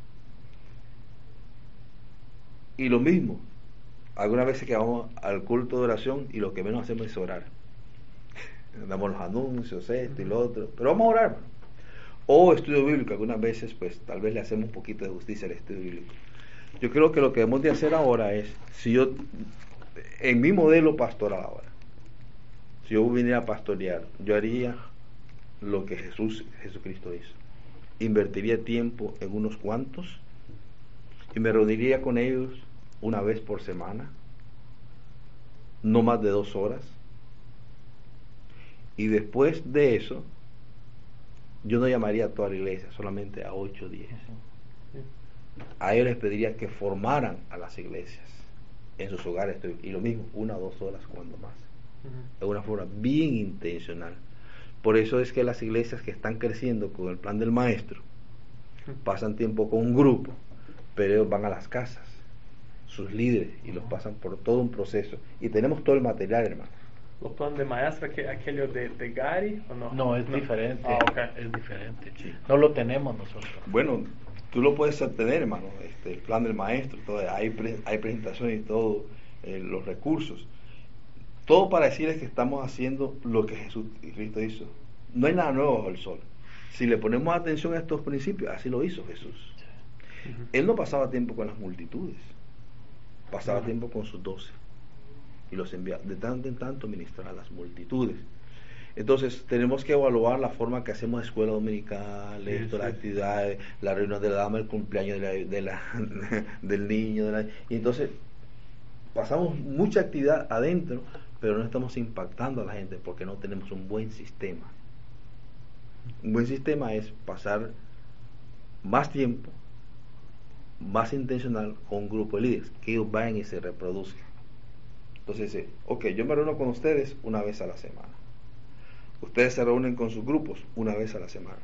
Y lo mismo, algunas veces que vamos al culto de oración y lo que menos hacemos es orar. Damos los anuncios, esto y lo otro, pero vamos a orar, hermano. O estudio bíblico, algunas veces pues tal vez le hacemos un poquito de justicia al estudio bíblico. Yo creo que lo que debemos de hacer ahora es, si yo, en mi modelo pastoral ahora, si yo viniera a pastorear, yo haría lo que Jesús, Jesucristo hizo. Invertiría tiempo en unos cuantos y me reuniría con ellos una vez por semana, no más de dos horas. Y después de eso, yo no llamaría a toda la iglesia, solamente a ocho o diez. A ellos les pediría que formaran a las iglesias en sus hogares, y lo mismo, una o dos horas cuando más. De una forma bien intencional. Por eso es que las iglesias que están creciendo con el plan del maestro pasan tiempo con un grupo, pero ellos van a las casas, sus líderes, y los pasan por todo un proceso. Y tenemos todo el material, hermano. ¿Los planes de maestra, que aquello de, de Gary o no? No, es diferente. Ah, ok. Es diferente. Sí. No lo tenemos nosotros. Bueno, tú lo puedes obtener, hermano, este, el plan del maestro, todo, hay, pre, hay presentaciones y todo, eh, los recursos. Todo para decirles que estamos haciendo lo que Jesucristo hizo. No hay nada nuevo bajo el sol. Si le ponemos atención a estos principios, así lo hizo Jesús. Sí. Ujú. Él no pasaba tiempo con las multitudes, pasaba Ujú. tiempo con sus doce y los enviaba de tanto en tanto a ministrar a las multitudes. Entonces tenemos que evaluar la forma que hacemos escuela dominical, Sí, esto, sí. las actividades, la reunión de la dama, el cumpleaños de la, de la, del niño, de la, y entonces pasamos mucha actividad adentro, pero no estamos impactando a la gente porque no tenemos un buen sistema. Un buen sistema es pasar más tiempo, más intencional con un grupo de líderes, que ellos vayan y se reproduzcan. Entonces, eh, ok, yo me reúno con ustedes una vez a la semana. Ustedes se reúnen con sus grupos una vez a la semana.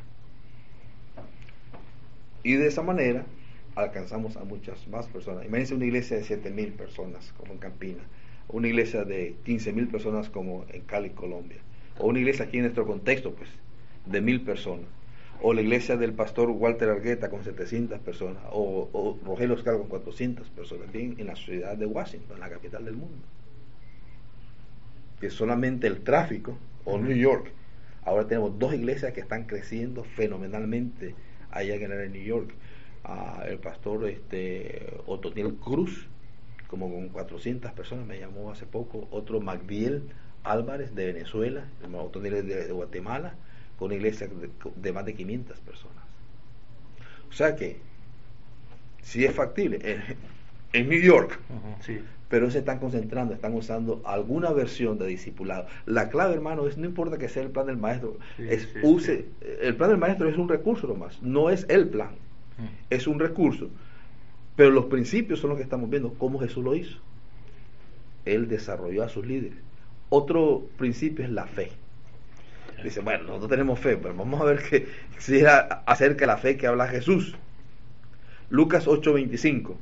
Y de esa manera alcanzamos a muchas más personas. Imagínense una iglesia de siete mil personas como en Campina, una iglesia de quince mil personas como en Cali, Colombia, o una iglesia aquí en nuestro contexto, pues, de mil personas, o la iglesia del pastor Walter Argueta con setecientas personas, o, o Rogelio Oscar con cuatrocientas personas, bien, en la ciudad de Washington, la capital del mundo, que solamente el tráfico, o New York. Ahora tenemos dos iglesias que están creciendo fenomenalmente allá en el área de New York. Uh, el pastor este, Otoniel Cruz, como con cuatrocientas personas, me llamó hace poco. Otro Magdiel Álvarez de Venezuela, el hermano Otoniel de, de Guatemala, con una iglesia de, de más de quinientas personas. O sea que, si es factible, en, en New York, Ujú. Sí. pero se están concentrando, están usando alguna versión de discipulado. La clave, hermano, es no importa que sea el plan del maestro, Sí, es sí, use, sí. el plan del maestro es un recurso nomás, no es el plan, Mm. es un recurso. Pero los principios son los que estamos viendo, cómo Jesús lo hizo. Él desarrolló a sus líderes. Otro principio es la fe. Dice, bueno, nosotros tenemos fe, pero vamos a ver que, si es acerca de la fe que habla Jesús. Lucas ocho veinticinco.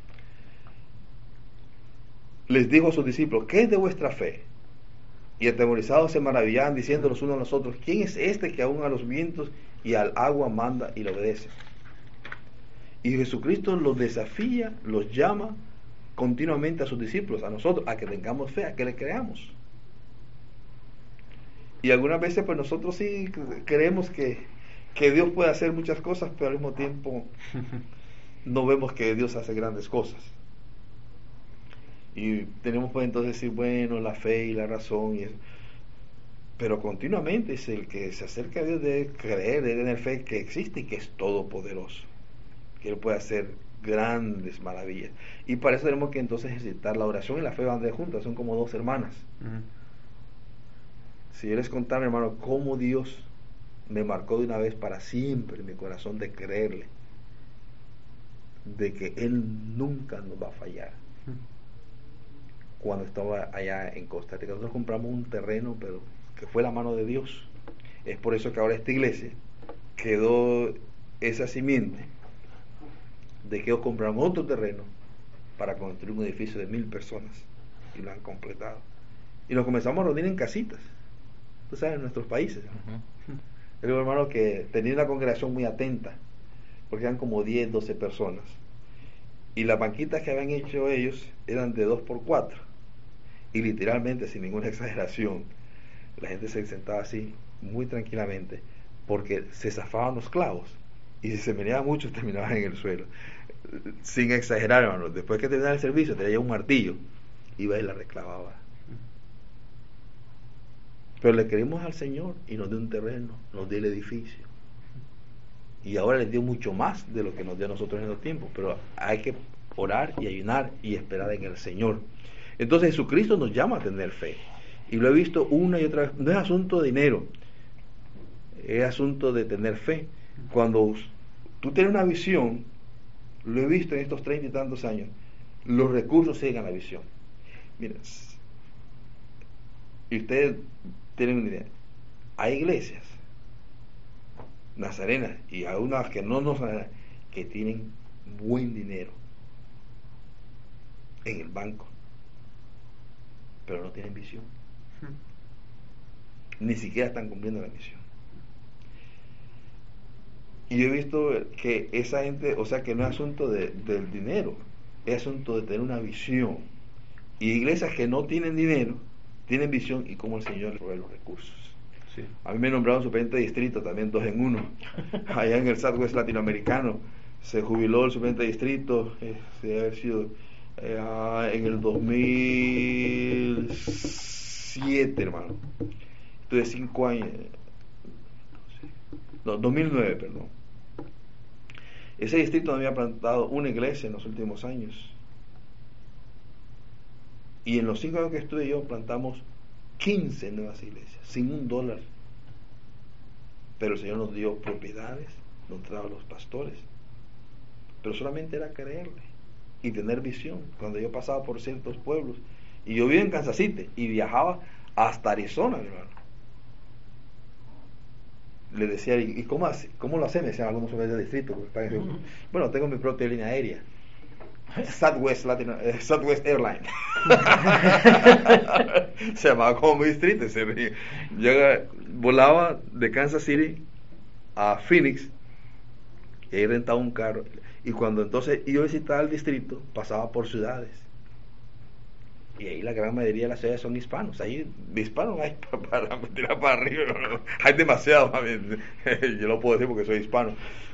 Les dijo a sus discípulos, ¿qué es de vuestra fe? Y atemorizados se maravillaban, diciendo los unos a los otros, ¿quién es este que aún a los vientos y al agua manda y le obedece? Y Jesucristo los desafía, los llama continuamente a sus discípulos, a nosotros, a que tengamos fe, a que le creamos. Y algunas veces pues nosotros sí creemos que, que Dios puede hacer muchas cosas, pero al mismo tiempo no vemos que Dios hace grandes cosas. Y tenemos pues entonces decir, bueno, la fe y la razón y eso. Pero continuamente es el que se acerca a Dios, debe creer, debe tener fe que existe y que es todopoderoso, que Él puede hacer grandes maravillas. Y para eso tenemos que entonces ejercitar la oración y la fe, van de juntas, son como dos hermanas. Uh-huh. Si yo les contara, hermano, cómo Dios me marcó de una vez para siempre en mi corazón de creerle, de que Él nunca nos va a fallar. Uh-huh. Cuando estaba allá en Costa Rica, nosotros compramos un terreno, pero que fue la mano de Dios. Es por eso que ahora esta iglesia quedó esa simiente de que ellos compraron otro terreno para construir un edificio de mil personas y lo han completado. Y nos comenzamos a reunir en casitas, tú sabes, en nuestros países. Uh-huh. El hermano que tenía una congregación muy atenta, porque eran como diez, doce personas. Y las banquitas que habían hecho ellos eran de dos por cuatro. Y literalmente, sin ninguna exageración, la gente se sentaba así, muy tranquilamente, porque se zafaban los clavos. Y si se meneaba mucho, terminaban en el suelo. Sin exagerar, hermano. Después que terminaba el servicio, traía un martillo, iba y la reclavaba. Pero le creímos al Señor y nos dio un terreno, nos dio el edificio. Y ahora les dio mucho más de lo que nos dio a nosotros en los tiempos. Pero hay que orar y ayunar y esperar en el Señor. Entonces Jesucristo nos llama a tener fe. Y lo he visto una y otra vez. No es asunto de dinero, es asunto de tener fe. Cuando tú tienes una visión, lo he visto en estos treinta y tantos años, los recursos siguen a la visión. Mira, y ustedes tienen una idea, hay iglesias nazarenas y hay unas que no nazarenas que tienen buen dinero en el banco, pero no tienen visión, ni siquiera están cumpliendo la misión. Y yo he visto que esa gente, o sea que no es asunto de, del dinero, es asunto de tener una visión. Y iglesias que no tienen dinero, tienen visión y cómo el Señor les provee los recursos. Sí. A mí me nombraron superintendente de distrito, también dos en uno. Allá en el Southwest latinoamericano se jubiló el superintendente de distrito, eh, se debe haber sido eh, en el dos mil siete, hermano. Entonces cinco años, no, dos mil nueve, perdón. Ese distrito había plantado una iglesia en los últimos años. Y en los cinco años que estuve yo, plantamos quince nuevas iglesias, sin un dólar. Pero el Señor nos dio propiedades, nos trajo los pastores. Pero solamente era creerle y tener visión. Cuando yo pasaba por ciertos pueblos, y yo vivía en Kansas City, y viajaba hasta Arizona, mi hermano. Le decía, ¿y cómo, hace, cómo lo hace? Me decían algunos sobre el distrito. Bueno, tengo mi propia línea aérea. Southwest, Latino, eh, Southwest Airlines. Se llamaba como mi distrito. Se, yo volaba de Kansas City a Phoenix y ahí rentaba un carro. Y cuando entonces iba a visitar el distrito, pasaba por ciudades. Y ahí la gran mayoría de las ciudades son hispanos. Ahí hispanos hay para, para tirar para arriba. ¿No? Hay demasiados. Yo lo puedo decir porque soy hispano.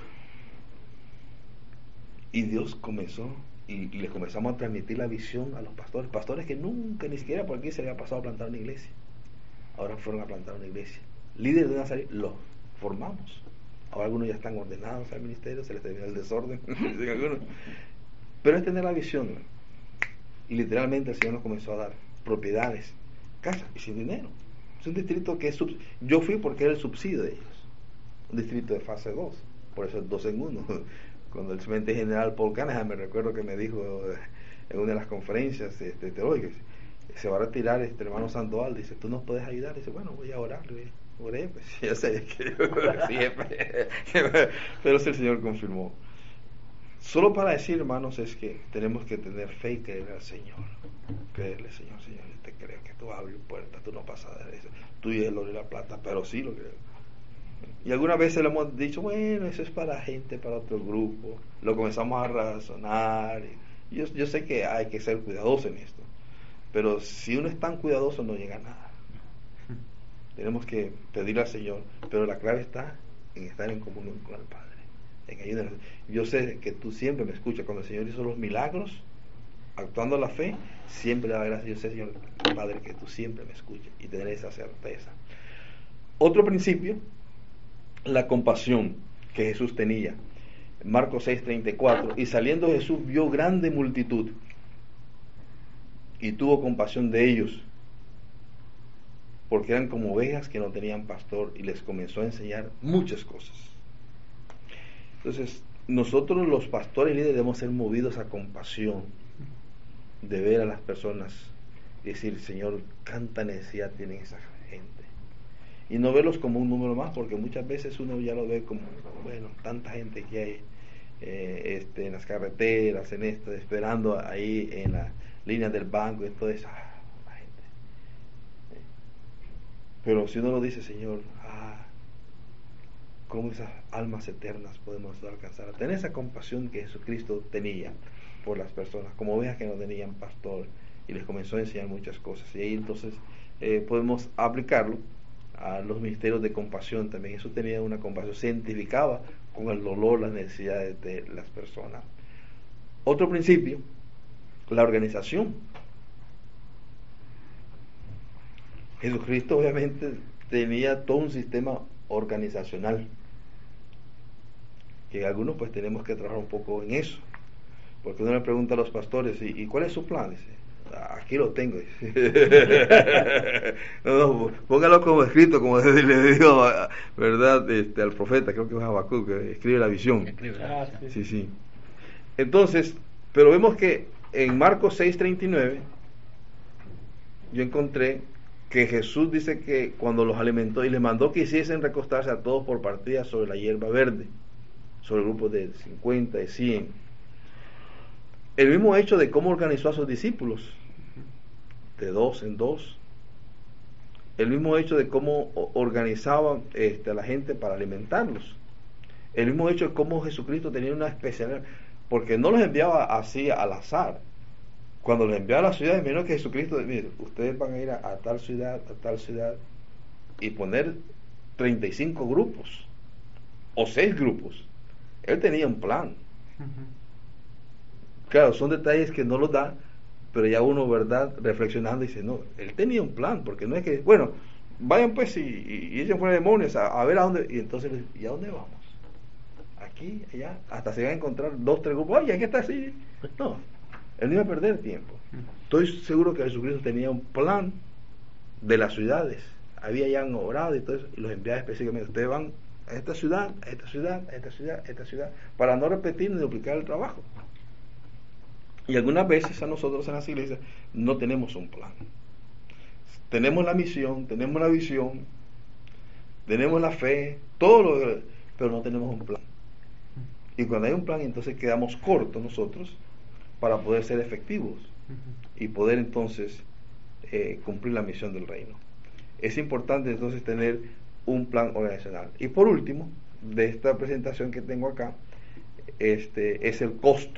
Y Dios comenzó, y, y les comenzamos a transmitir la visión a los pastores. Pastores que nunca, ni siquiera por aquí se les había pasado a plantar una iglesia. Ahora fueron a plantar una iglesia. Líderes de Nazaret, los formamos. Ahora algunos ya están ordenados al ministerio, se les terminó el desorden. Pero es tener la visión, ¿no? Y literalmente el Señor nos comenzó a dar propiedades, casas y sin dinero. Es un distrito que es sub... yo fui porque era el subsidio de ellos, un distrito de fase dos, por eso es dos en uno, cuando el subgerente general Paul Canahan, me recuerdo que me dijo en una de las conferencias este, teológicas, se va a retirar este hermano Sandoval, dice, ¿tú nos puedes ayudar? Dice, bueno, voy a orar, oré, pues ya sé que siempre, pero si el Señor confirmó. Solo para decir, hermanos, es que tenemos que tener fe y creer al Señor. Creerle, Señor, Señor, yo te creo que tú abres puertas, tú no pasas de eso, tú y el oro y la plata, pero sí lo creo. Y algunas veces le hemos dicho, bueno, eso es para gente, para otro grupo. Lo comenzamos a razonar. Y yo, yo sé que hay que ser cuidadoso en esto, pero si uno es tan cuidadoso no llega a nada. Tenemos que pedirle al Señor, pero la clave está en estar en comunión con el Padre, en ayudarnos. Yo sé que tú siempre me escuchas. Cuando el Señor hizo los milagros, actuando la fe, siempre le da gracias. Yo sé, Señor Padre, que tú siempre me escuchas, y tener esa certeza. Otro principio, la compasión que Jesús tenía. Marcos seis treinta y cuatro, y saliendo Jesús vio grande multitud y tuvo compasión de ellos, porque eran como ovejas que no tenían pastor, y les comenzó a enseñar muchas cosas. Entonces, nosotros los pastores y líderes debemos ser movidos a compasión, de ver a las personas y decir, Señor, cuánta necesidad tienen esa gente, y no verlos como un número más, porque muchas veces uno ya lo ve como, bueno, tanta gente que hay eh, este, en las carreteras, en esto, esperando ahí en la línea del banco, y todo eso, ah, la gente. Pero si uno lo dice, Señor, ah, cómo esas almas eternas podemos alcanzar, a tener esa compasión que Jesucristo tenía por las personas, como ovejas que no tenían pastor, y les comenzó a enseñar muchas cosas. Y ahí entonces eh, podemos aplicarlo a los ministerios de compasión también. Eso tenía una compasión, se identificaba con el dolor, las necesidades de las personas. Otro principio, la organización. Jesucristo obviamente tenía todo un sistema organizacional, que algunos pues tenemos que trabajar un poco en eso, porque uno le pregunta a los pastores, ¿y, y cuál es su plan? Dice, aquí lo tengo. no, no, póngalo como escrito, como le digo, ¿verdad? Este, al profeta, creo que es Habacuc, que escribe la visión. Ah, sí. Sí, sí. Entonces, pero vemos que en Marcos seis treinta y nueve yo encontré que Jesús dice que cuando los alimentó y les mandó que hiciesen recostarse a todos por partida sobre la hierba verde, sobre grupos de cincuenta, de cien. El mismo hecho de cómo organizó a sus discípulos, de dos en dos. El mismo hecho de cómo organizaba este, a la gente para alimentarlos. El mismo hecho de cómo Jesucristo tenía una especialidad, porque no los enviaba así al azar. Cuando los enviaba a las ciudades, menos que Jesucristo, mire, ustedes van a ir a, a tal ciudad, a tal ciudad, y poner treinta y cinco grupos, o seis grupos. Él tenía un plan. Uh-huh. Claro, son detalles que no los da, pero ya uno, ¿verdad?, reflexionando dice, no, él tenía un plan, porque no es que, bueno, vayan pues y, y, y echen fuera demonios a, a ver a dónde, y entonces, ¿y a dónde vamos? Aquí, allá, hasta se van a encontrar dos, tres grupos, oye, ¿qué está así? No, él no iba a perder tiempo. Estoy seguro que Jesucristo tenía un plan de las ciudades, había ya orado y todo eso, y los enviaba específicamente, ustedes van a esta ciudad, a esta ciudad, a esta ciudad, a esta ciudad, para no repetir ni duplicar el trabajo. Y algunas veces a nosotros en las iglesias no tenemos un plan. Tenemos la misión, tenemos la visión, tenemos la fe, todo lo, pero no tenemos un plan. Y cuando hay un plan, entonces quedamos cortos nosotros para poder ser efectivos y poder entonces eh, cumplir la misión del reino. Es importante entonces tener un plan organizacional. Y por último, de esta presentación que tengo acá, este es el costo.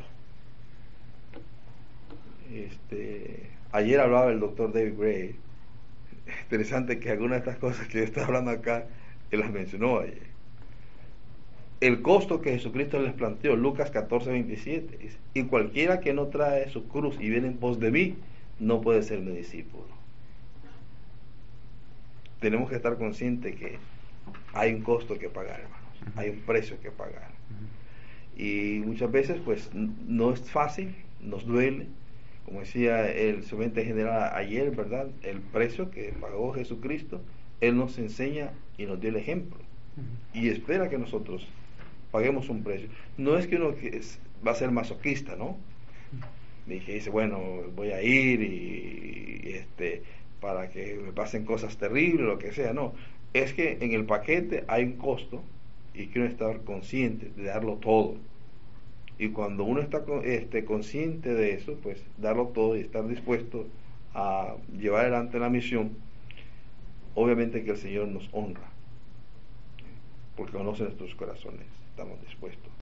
Este, ayer hablaba el doctor David Gray. Interesante que algunas de estas cosas que está hablando acá, él las mencionó ayer. El costo que Jesucristo les planteó, Lucas catorce veintisiete, dice, y cualquiera que no trae su cruz y viene en pos de mí, no puede ser mi discípulo. Tenemos que estar conscientes que hay un costo que pagar, hermanos, hay un precio que pagar. Y muchas veces pues no es fácil, nos duele, como decía el subgerente general ayer, ¿verdad? El precio que pagó Jesucristo, Él nos enseña y nos dio el ejemplo, y espera que nosotros paguemos un precio. No es que uno que es, va a ser masoquista, ¿no? Y que dice, bueno, voy a ir y, y este para que me pasen cosas terribles, lo que sea, no. Es que en el paquete hay un costo y que uno estar consciente de darlo todo. Y cuando uno está este, consciente de eso, pues darlo todo y estar dispuesto a llevar adelante la misión, obviamente que el Señor nos honra, porque conoce nuestros corazones, estamos dispuestos.